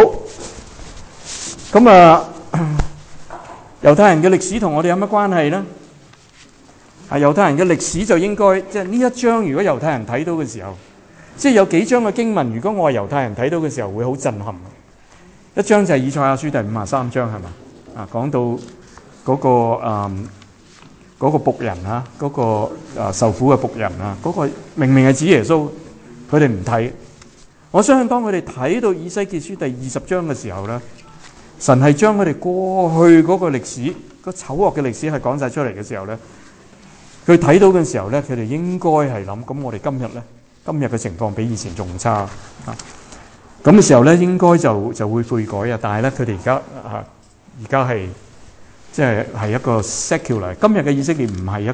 咁猶太人嘅歷史同我哋有乜關係呢？猶太人嘅歷史就應該即係呢一章，如果猶太人睇到嘅時候，即係有幾章嘅經文，如果我係猶太人睇到嘅時候，會好震撼。一章就係以賽亞書第53章係嘛？講到嗰個僕人啊，嗰個受苦嘅僕人啊，嗰個明明係指耶穌，佢哋唔睇。我相信當佢哋睇到以西結書第20章嘅時候咧，神係將佢哋過去嗰個歷史、個醜惡嘅歷史係講晒出嚟嘅時候咧，佢睇到嘅時候咧，佢哋應該係諗：咁我哋今日嘅情況比以前仲差啊！咁嘅時候咧，應該就會悔改啊！但係咧，佢哋而家係。即係一個 secular， 今日嘅以色列唔係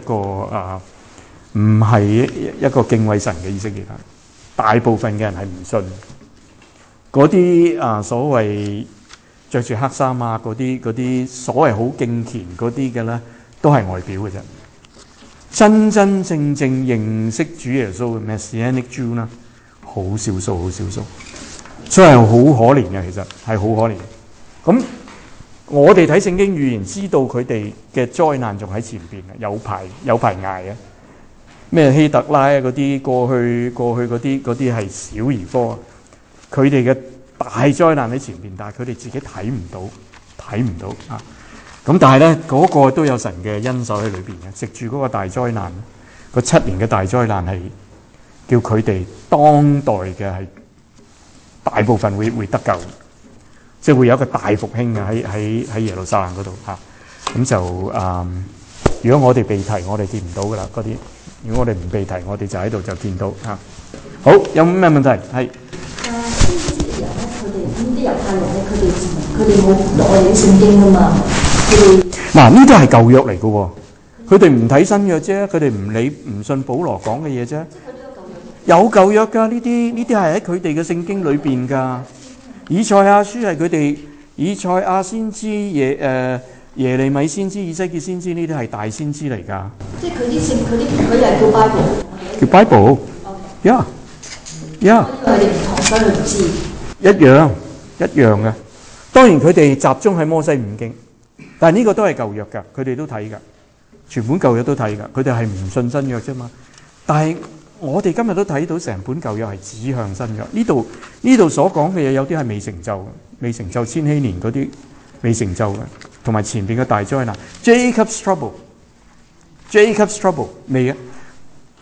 一個敬畏神嘅以色列，大部分嘅人係唔信。嗰啲所謂着住黑衫嗰啲所謂好敬虔嗰啲嘅咧，都係外表嘅啫。真真正正認識主耶穌嘅 Messianic Jew 啦，好少數，所以係好可憐嘅，其實係好可憐。咁我哋睇聖經預言，知道佢哋嘅災難仲喺前邊啊，有排捱啊！咩希特拉嗰啲過去嗰啲係小兒科，佢哋嘅大災難喺前邊，但係佢哋自己睇唔到啊！咁但係咧，嗰個都有神嘅恩手喺裏邊嘅，藉住嗰個大災難，個7年嘅大災難係叫佢哋當代嘅係大部分會得救。即係會有一個大復興嘅喺耶路撒冷嗰度嚇，咁就如果我哋被提，我哋見唔到噶啦嗰啲；如果我哋唔被提，我哋就喺度就見到嚇。好，有咩問題？係。先知嘅人咧，佢哋呢啲猶太人咧，佢哋冇讀我哋啲聖經啊嘛，佢哋嗱呢啲係舊約嚟嘅喎，佢哋唔睇新約啫，佢哋唔信保羅講嘅嘢啫。有舊約㗎，呢啲係喺佢哋嘅聖經裏邊㗎。以賽亞書係佢哋，以賽亞先知、耶利米先知、以西結先知，呢啲係大先知嚟㗎。即係佢又係叫 Bible， 叫 Bible。Yeah。佢哋唔同，所以佢唔知。一樣嘅。當然佢哋集中喺摩西五經，但係呢個都係舊約㗎，佢哋都睇㗎，全本舊約都睇㗎。佢哋係唔信新約啫嘛。但係我哋今日都睇到成本舊約係指向新約，呢度所講嘅嘢有啲係未成就千禧年嗰啲未成就嘅，同埋前邊嘅大災難 Jacob's trouble 未啊？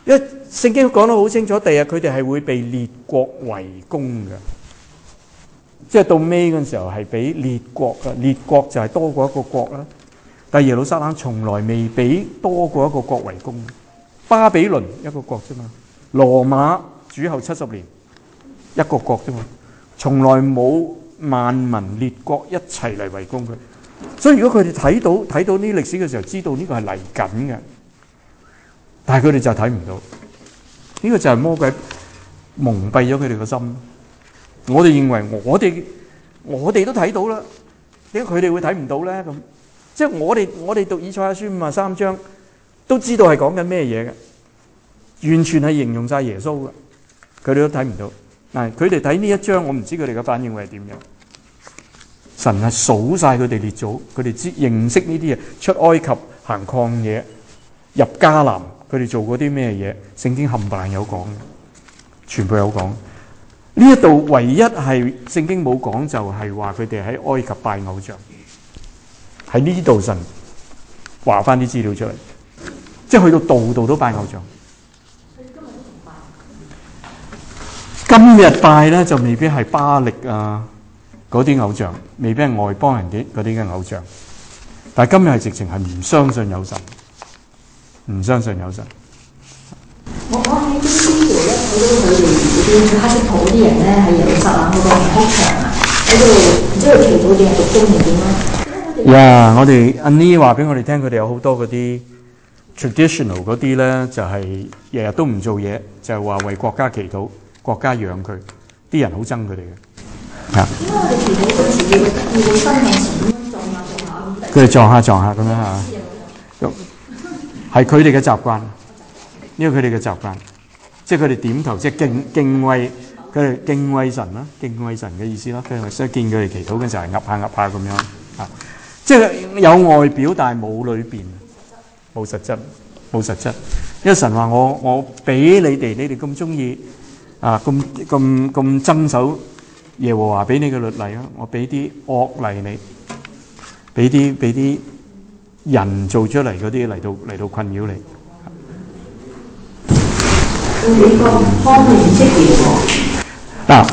因為聖經講得好清楚，第日佢哋係會被列國圍攻嘅，即係到尾嗰陣時候係俾列國嘅，列國就係多過一個國啦。但係耶路撒冷從來未俾多過一個國圍攻，巴比倫一個國啫嘛，羅馬主後70年一個國啫嘛，從來冇萬民列國一齊嚟圍攻佢。所以如果佢哋睇到呢啲歷史嘅時候，知道呢個係嚟緊嘅，但係佢哋就睇唔到，呢個就係魔鬼蒙蔽咗佢哋個心。我哋認為我哋都睇到啦，點解佢哋會睇唔到咧？咁即係我哋讀以賽亞書53章都知道係講緊咩嘢嘅，完全係形容晒耶穌嘅，佢哋都睇唔到。嗱，佢哋睇呢一章，我唔知佢哋嘅反應會係點樣。神係數晒佢哋列祖，佢哋認識呢啲嘢，出埃及、行曠野、入迦南，佢哋做過啲咩嘢？聖經冚唪唥有講，全部有講。呢一度唯一係聖經冇講，就係話佢哋喺埃及拜偶像。喺呢度神話翻啲資料出嚟，即係去到度度都拜偶像。今日拜咧就未必係巴力啊嗰啲偶像，未必係外邦人啲嗰啲嘅偶像。但係今日係直情係唔相信有神，唔相信有神。 我喺啲資料咧睇到佢哋嗰啲哈色普啲人咧喺耶路撒冷嗰個哭牆啊，喺度唔知佢祈禱定係讀經定點啊？ 我哋阿妮話俾我哋聽，佢哋有好多嗰啲 traditional 嗰啲咧，就係日日都唔做嘢，就係話為國家祈禱，國家養佢，啲人好憎佢哋嘅。點解我哋祈禱嗰時要伸向前咁撞下？佢哋撞下咁樣嚇，係佢哋嘅習慣，呢個佢哋嘅習慣，即係佢哋點頭，即係敬畏，佢哋敬畏神啦，敬畏神嘅意思啦。所以見佢哋祈禱嘅時候係噏下噏下咁樣嚇。即係有外表，但係冇裏邊，冇實質，冇實質。因為神話我俾你哋咁中意啊，咁遵守耶和華俾你嘅律例啊，我俾啲惡例你，俾啲人做出嚟嗰啲嚟到困擾你。 你個方面以色列嗱，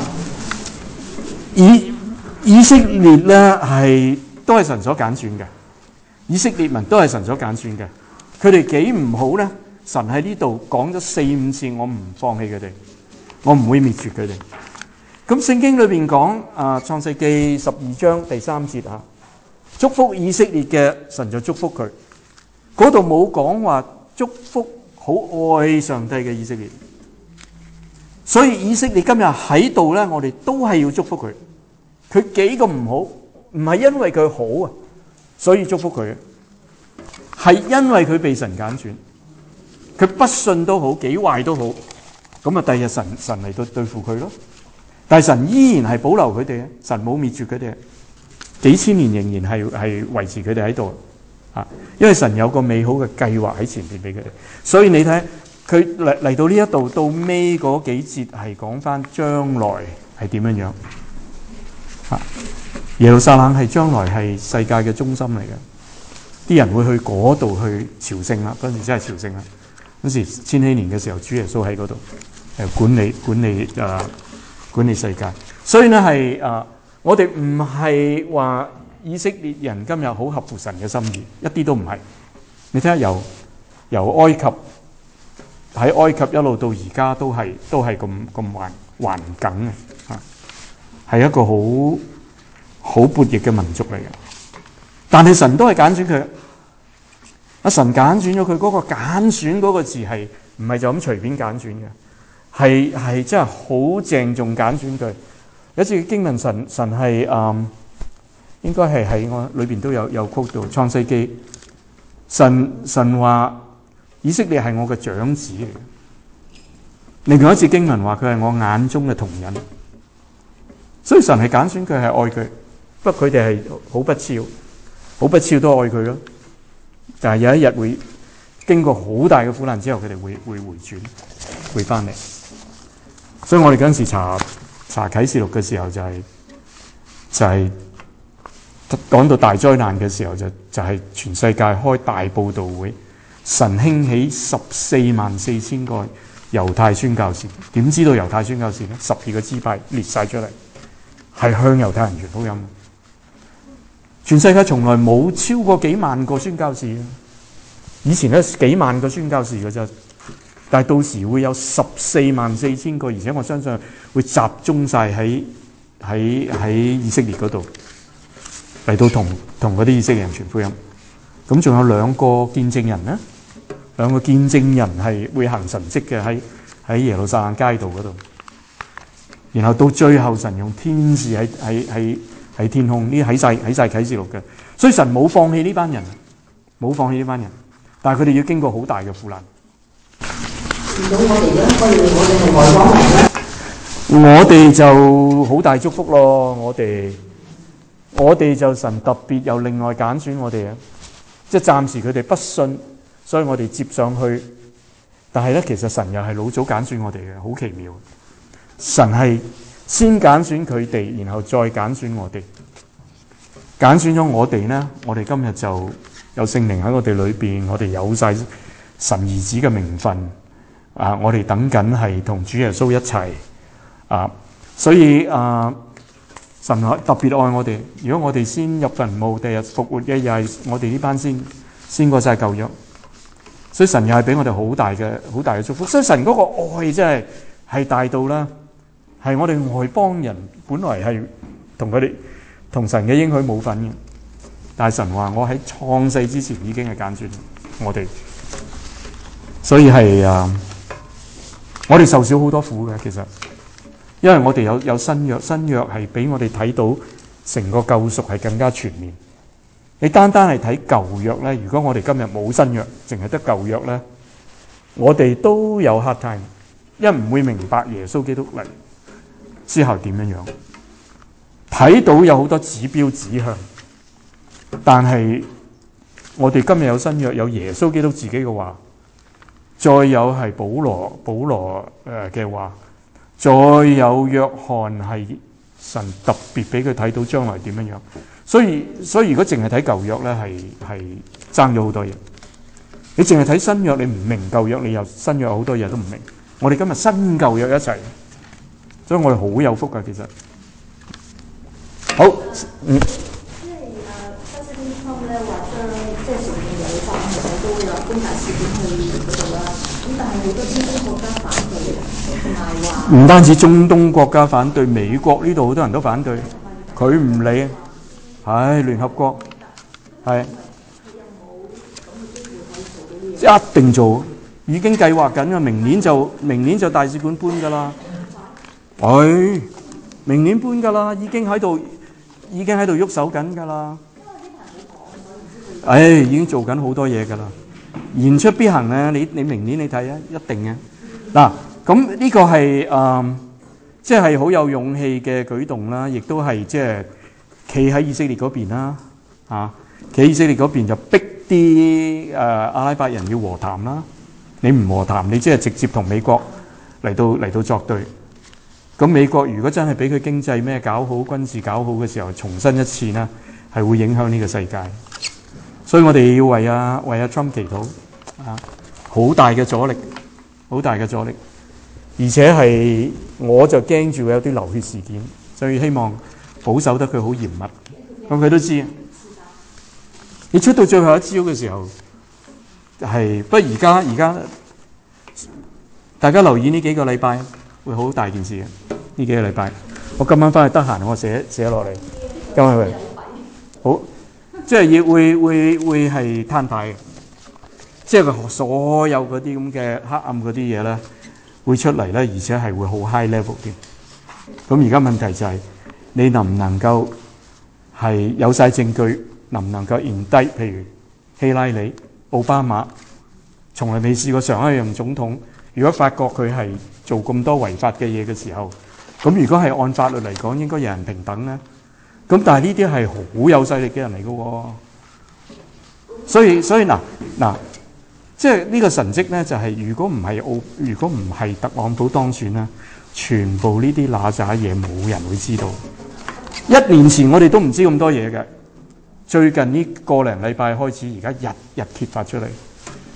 以色列咧係。都係神所揀選嘅，以色列民都係神所揀選嘅。佢哋幾唔好咧？神喺呢度講咗4-5次，我唔放棄佢哋，我唔會滅絕佢哋。咁聖經裏邊講創世記12章第3節啊，祝福以色列嘅神就祝福佢。嗰度冇講話祝福好愛上帝嘅以色列，所以以色列今日喺度咧，我哋都係要祝福佢。佢幾咁唔好？唔係因為佢好啊，所以祝福佢，係因為佢被神揀選。佢不信都好，幾壞都好，咁啊，第日神嚟到對付佢咯。但係神依然係保留佢哋啊，神冇滅絕佢哋，幾千年仍然係維持佢哋喺度啊。因為神有個美好嘅計劃喺前邊俾佢哋，所以你睇佢嚟到呢一度到尾嗰幾節係講翻將來係點樣樣啊。耶路撒冷係將來係世界嘅中心嚟嘅，啲人會去嗰度去朝聖啦。嗰陣時真係朝聖啦。嗰時千禧年嘅時候，主耶穌喺嗰度管理世界。所以呢係我哋唔係話以色列人今日好合乎神嘅心意，一啲都唔係。你睇下由埃及喺埃及一路到而家都係咁頑梗嘅，係一個好叛逆嘅民族嚟嘅，但係神都係揀選佢。神揀選咗佢，嗰個揀選嗰個字係唔係就咁隨便揀選嘅？係真係好鄭重揀選佢。有一次經文神係應該係喺我裏邊都有 quote 到創世記，神話以色列係我嘅長子嚟嘅。另外一次經文話佢係我眼中嘅瞳人，所以神係揀選佢，係愛佢。不過佢哋係好不肖都愛佢咯。但係有一日會經過好大嘅苦難之後，佢哋會回轉，會翻嚟。所以我哋嗰陣時查啟示錄嘅時候，就係講到大災難嘅時候，就係全世界開大佈道會， 神興起144000個猶太宣教士。點知道猶太宣教士呢？12個支派列晒出嚟，係向猶太人傳福音。全世界從來冇超過幾萬個宣教士，以前咧幾萬個宣教士嘅啫，但係到時會有144000個，而且我相信會集中晒喺以色列嗰度嚟到同嗰啲以色列人傳福音。咁仲有2個見證人呢，2個見證人係會行神蹟嘅喺耶路撒冷街道嗰度。然後到最後神用天使喺天空，呢喺晒啟示錄嘅，所以神冇放棄呢班人，冇放棄呢班人，但係佢哋要經過好大嘅苦難。我哋就好大祝福咯，我哋就神特別又另外揀選我哋啊，即係暫時佢哋不信，所以我哋接上去。但係咧，其實神又係老早揀選我哋嘅，好奇妙。神係先揀選佢哋，然後再揀選我哋。揀選咗我哋呢，我哋今日就有聖靈喺我哋裏邊，我哋有晒神兒子嘅名分啊！我哋等緊係同主耶穌一齊啊！所以神特別愛我哋。如果我哋先入墳墓，第日復活嘅又係我哋呢班先過晒舊約，所以神又係俾我哋好大嘅祝福。所以神嗰個愛真係大到啦，係我哋外邦人本來係同神嘅應許冇份嘅，但係神話我喺創世之前已經係揀選我哋，所以係我哋受少好多苦嘅。其實因為我哋有新約，新約係俾我哋睇到成個救贖係更加全面。你單係睇舊約咧，如果我哋今日冇新約，淨係得舊約咧，我哋都有 hard time， 因為唔會明白耶穌基督嚟之後點樣樣。睇到有好多指標指向，但係我哋今日有新約，有耶穌基督自己嘅話，再有係保羅嘅話，再有約翰係神特別俾佢睇到將來點樣樣。所以如果淨係睇舊約咧，係爭咗好多嘢。你淨係睇新約，你唔明舊約，你又新約好多嘢都唔明。我哋今日新舊約一齊，所以我哋好有福㗎，其實。好， 即係西西邊方咧話將即係承認有責任都會有公大事件去嗰度啦。咁但係好多中東國家反對，同埋話唔單止中東國家反對，美國呢度好多人都反對，佢唔理，係聯合國係一定做，已經計劃緊啊！明年就大使館搬㗎啦，明年搬㗎啦，已經喺度喐手緊㗎啦。已經做緊好多嘢㗎啦。言出必行咧，你明年你睇啊，一定嘅。嗱，咁呢個係即係好有勇氣嘅舉動啦，亦都係即係企喺以色列嗰邊啦，企喺以色列嗰邊就逼啲阿拉伯人要和談啦。你唔和談，你即係直接同美國嚟到作對。咁美國如果真係俾佢經濟咩搞好，軍事搞好嘅時候，重新一次呢，係會影響呢個世界。所以我哋要為阿 Trump 祈禱好大嘅阻力，好大嘅阻力。而且係我就驚住會有啲流血事件，所以希望保守得佢好嚴密。咁佢都知，你出到最後一招嘅時候係，不過而家大家留意呢幾個禮拜會好大件事嘅。呢幾個禮拜，我今晚翻去得閒，我寫落嚟。今晚好，即係會係攤牌嘅，即係佢所有嗰啲咁嘅黑暗嗰啲嘢咧，會出嚟咧，而且係會好 high level 添。咁而家問題就係你能唔能夠係有晒證據，能唔能夠 indict？譬如希拉里、奧巴馬，從來未試過上一任總統。如果發覺佢係做咁多違法嘅嘢嘅時候，咁如果係按法律嚟講，應該人人平等咧。咁但係呢啲係好有勢力嘅人嚟嘅喎。所以嗱，即係呢個神蹟咧，就係如果唔係特朗普當選咧，全部呢啲嗱喳嘢冇人會知道。1年前我哋都唔知咁多嘢嘅，最近呢個零禮拜開始，而家日揭發出嚟。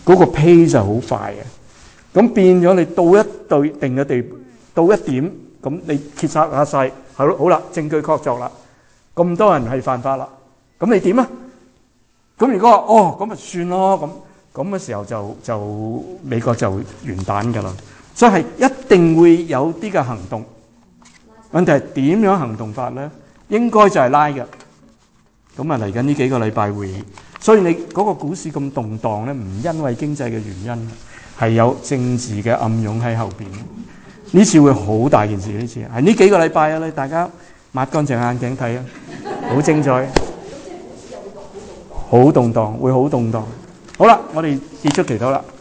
嗰個 pace 就好快嘅。咁變咗你到一對定嘅地到一點，咁你揭查下晒，好啦，證據確鑿啦，咁多人係犯法啦，咁你點啊？咁如果話咁咪算咯，咁嘅時候就美國就完蛋㗎啦。所以係一定會有啲嘅行動，問題係點樣行動法咧？應該就係拉嘅。咁啊嚟緊呢幾個禮拜會，所以你嗰個股市咁動盪咧，唔因為經濟嘅原因，係有政治嘅暗湧喺後邊。呢次會好大件事，呢次係呢幾個禮拜啊，你大家抹乾淨眼鏡睇啊，好精彩，好動盪，會好動盪。好啦，我哋結束祈禱啦。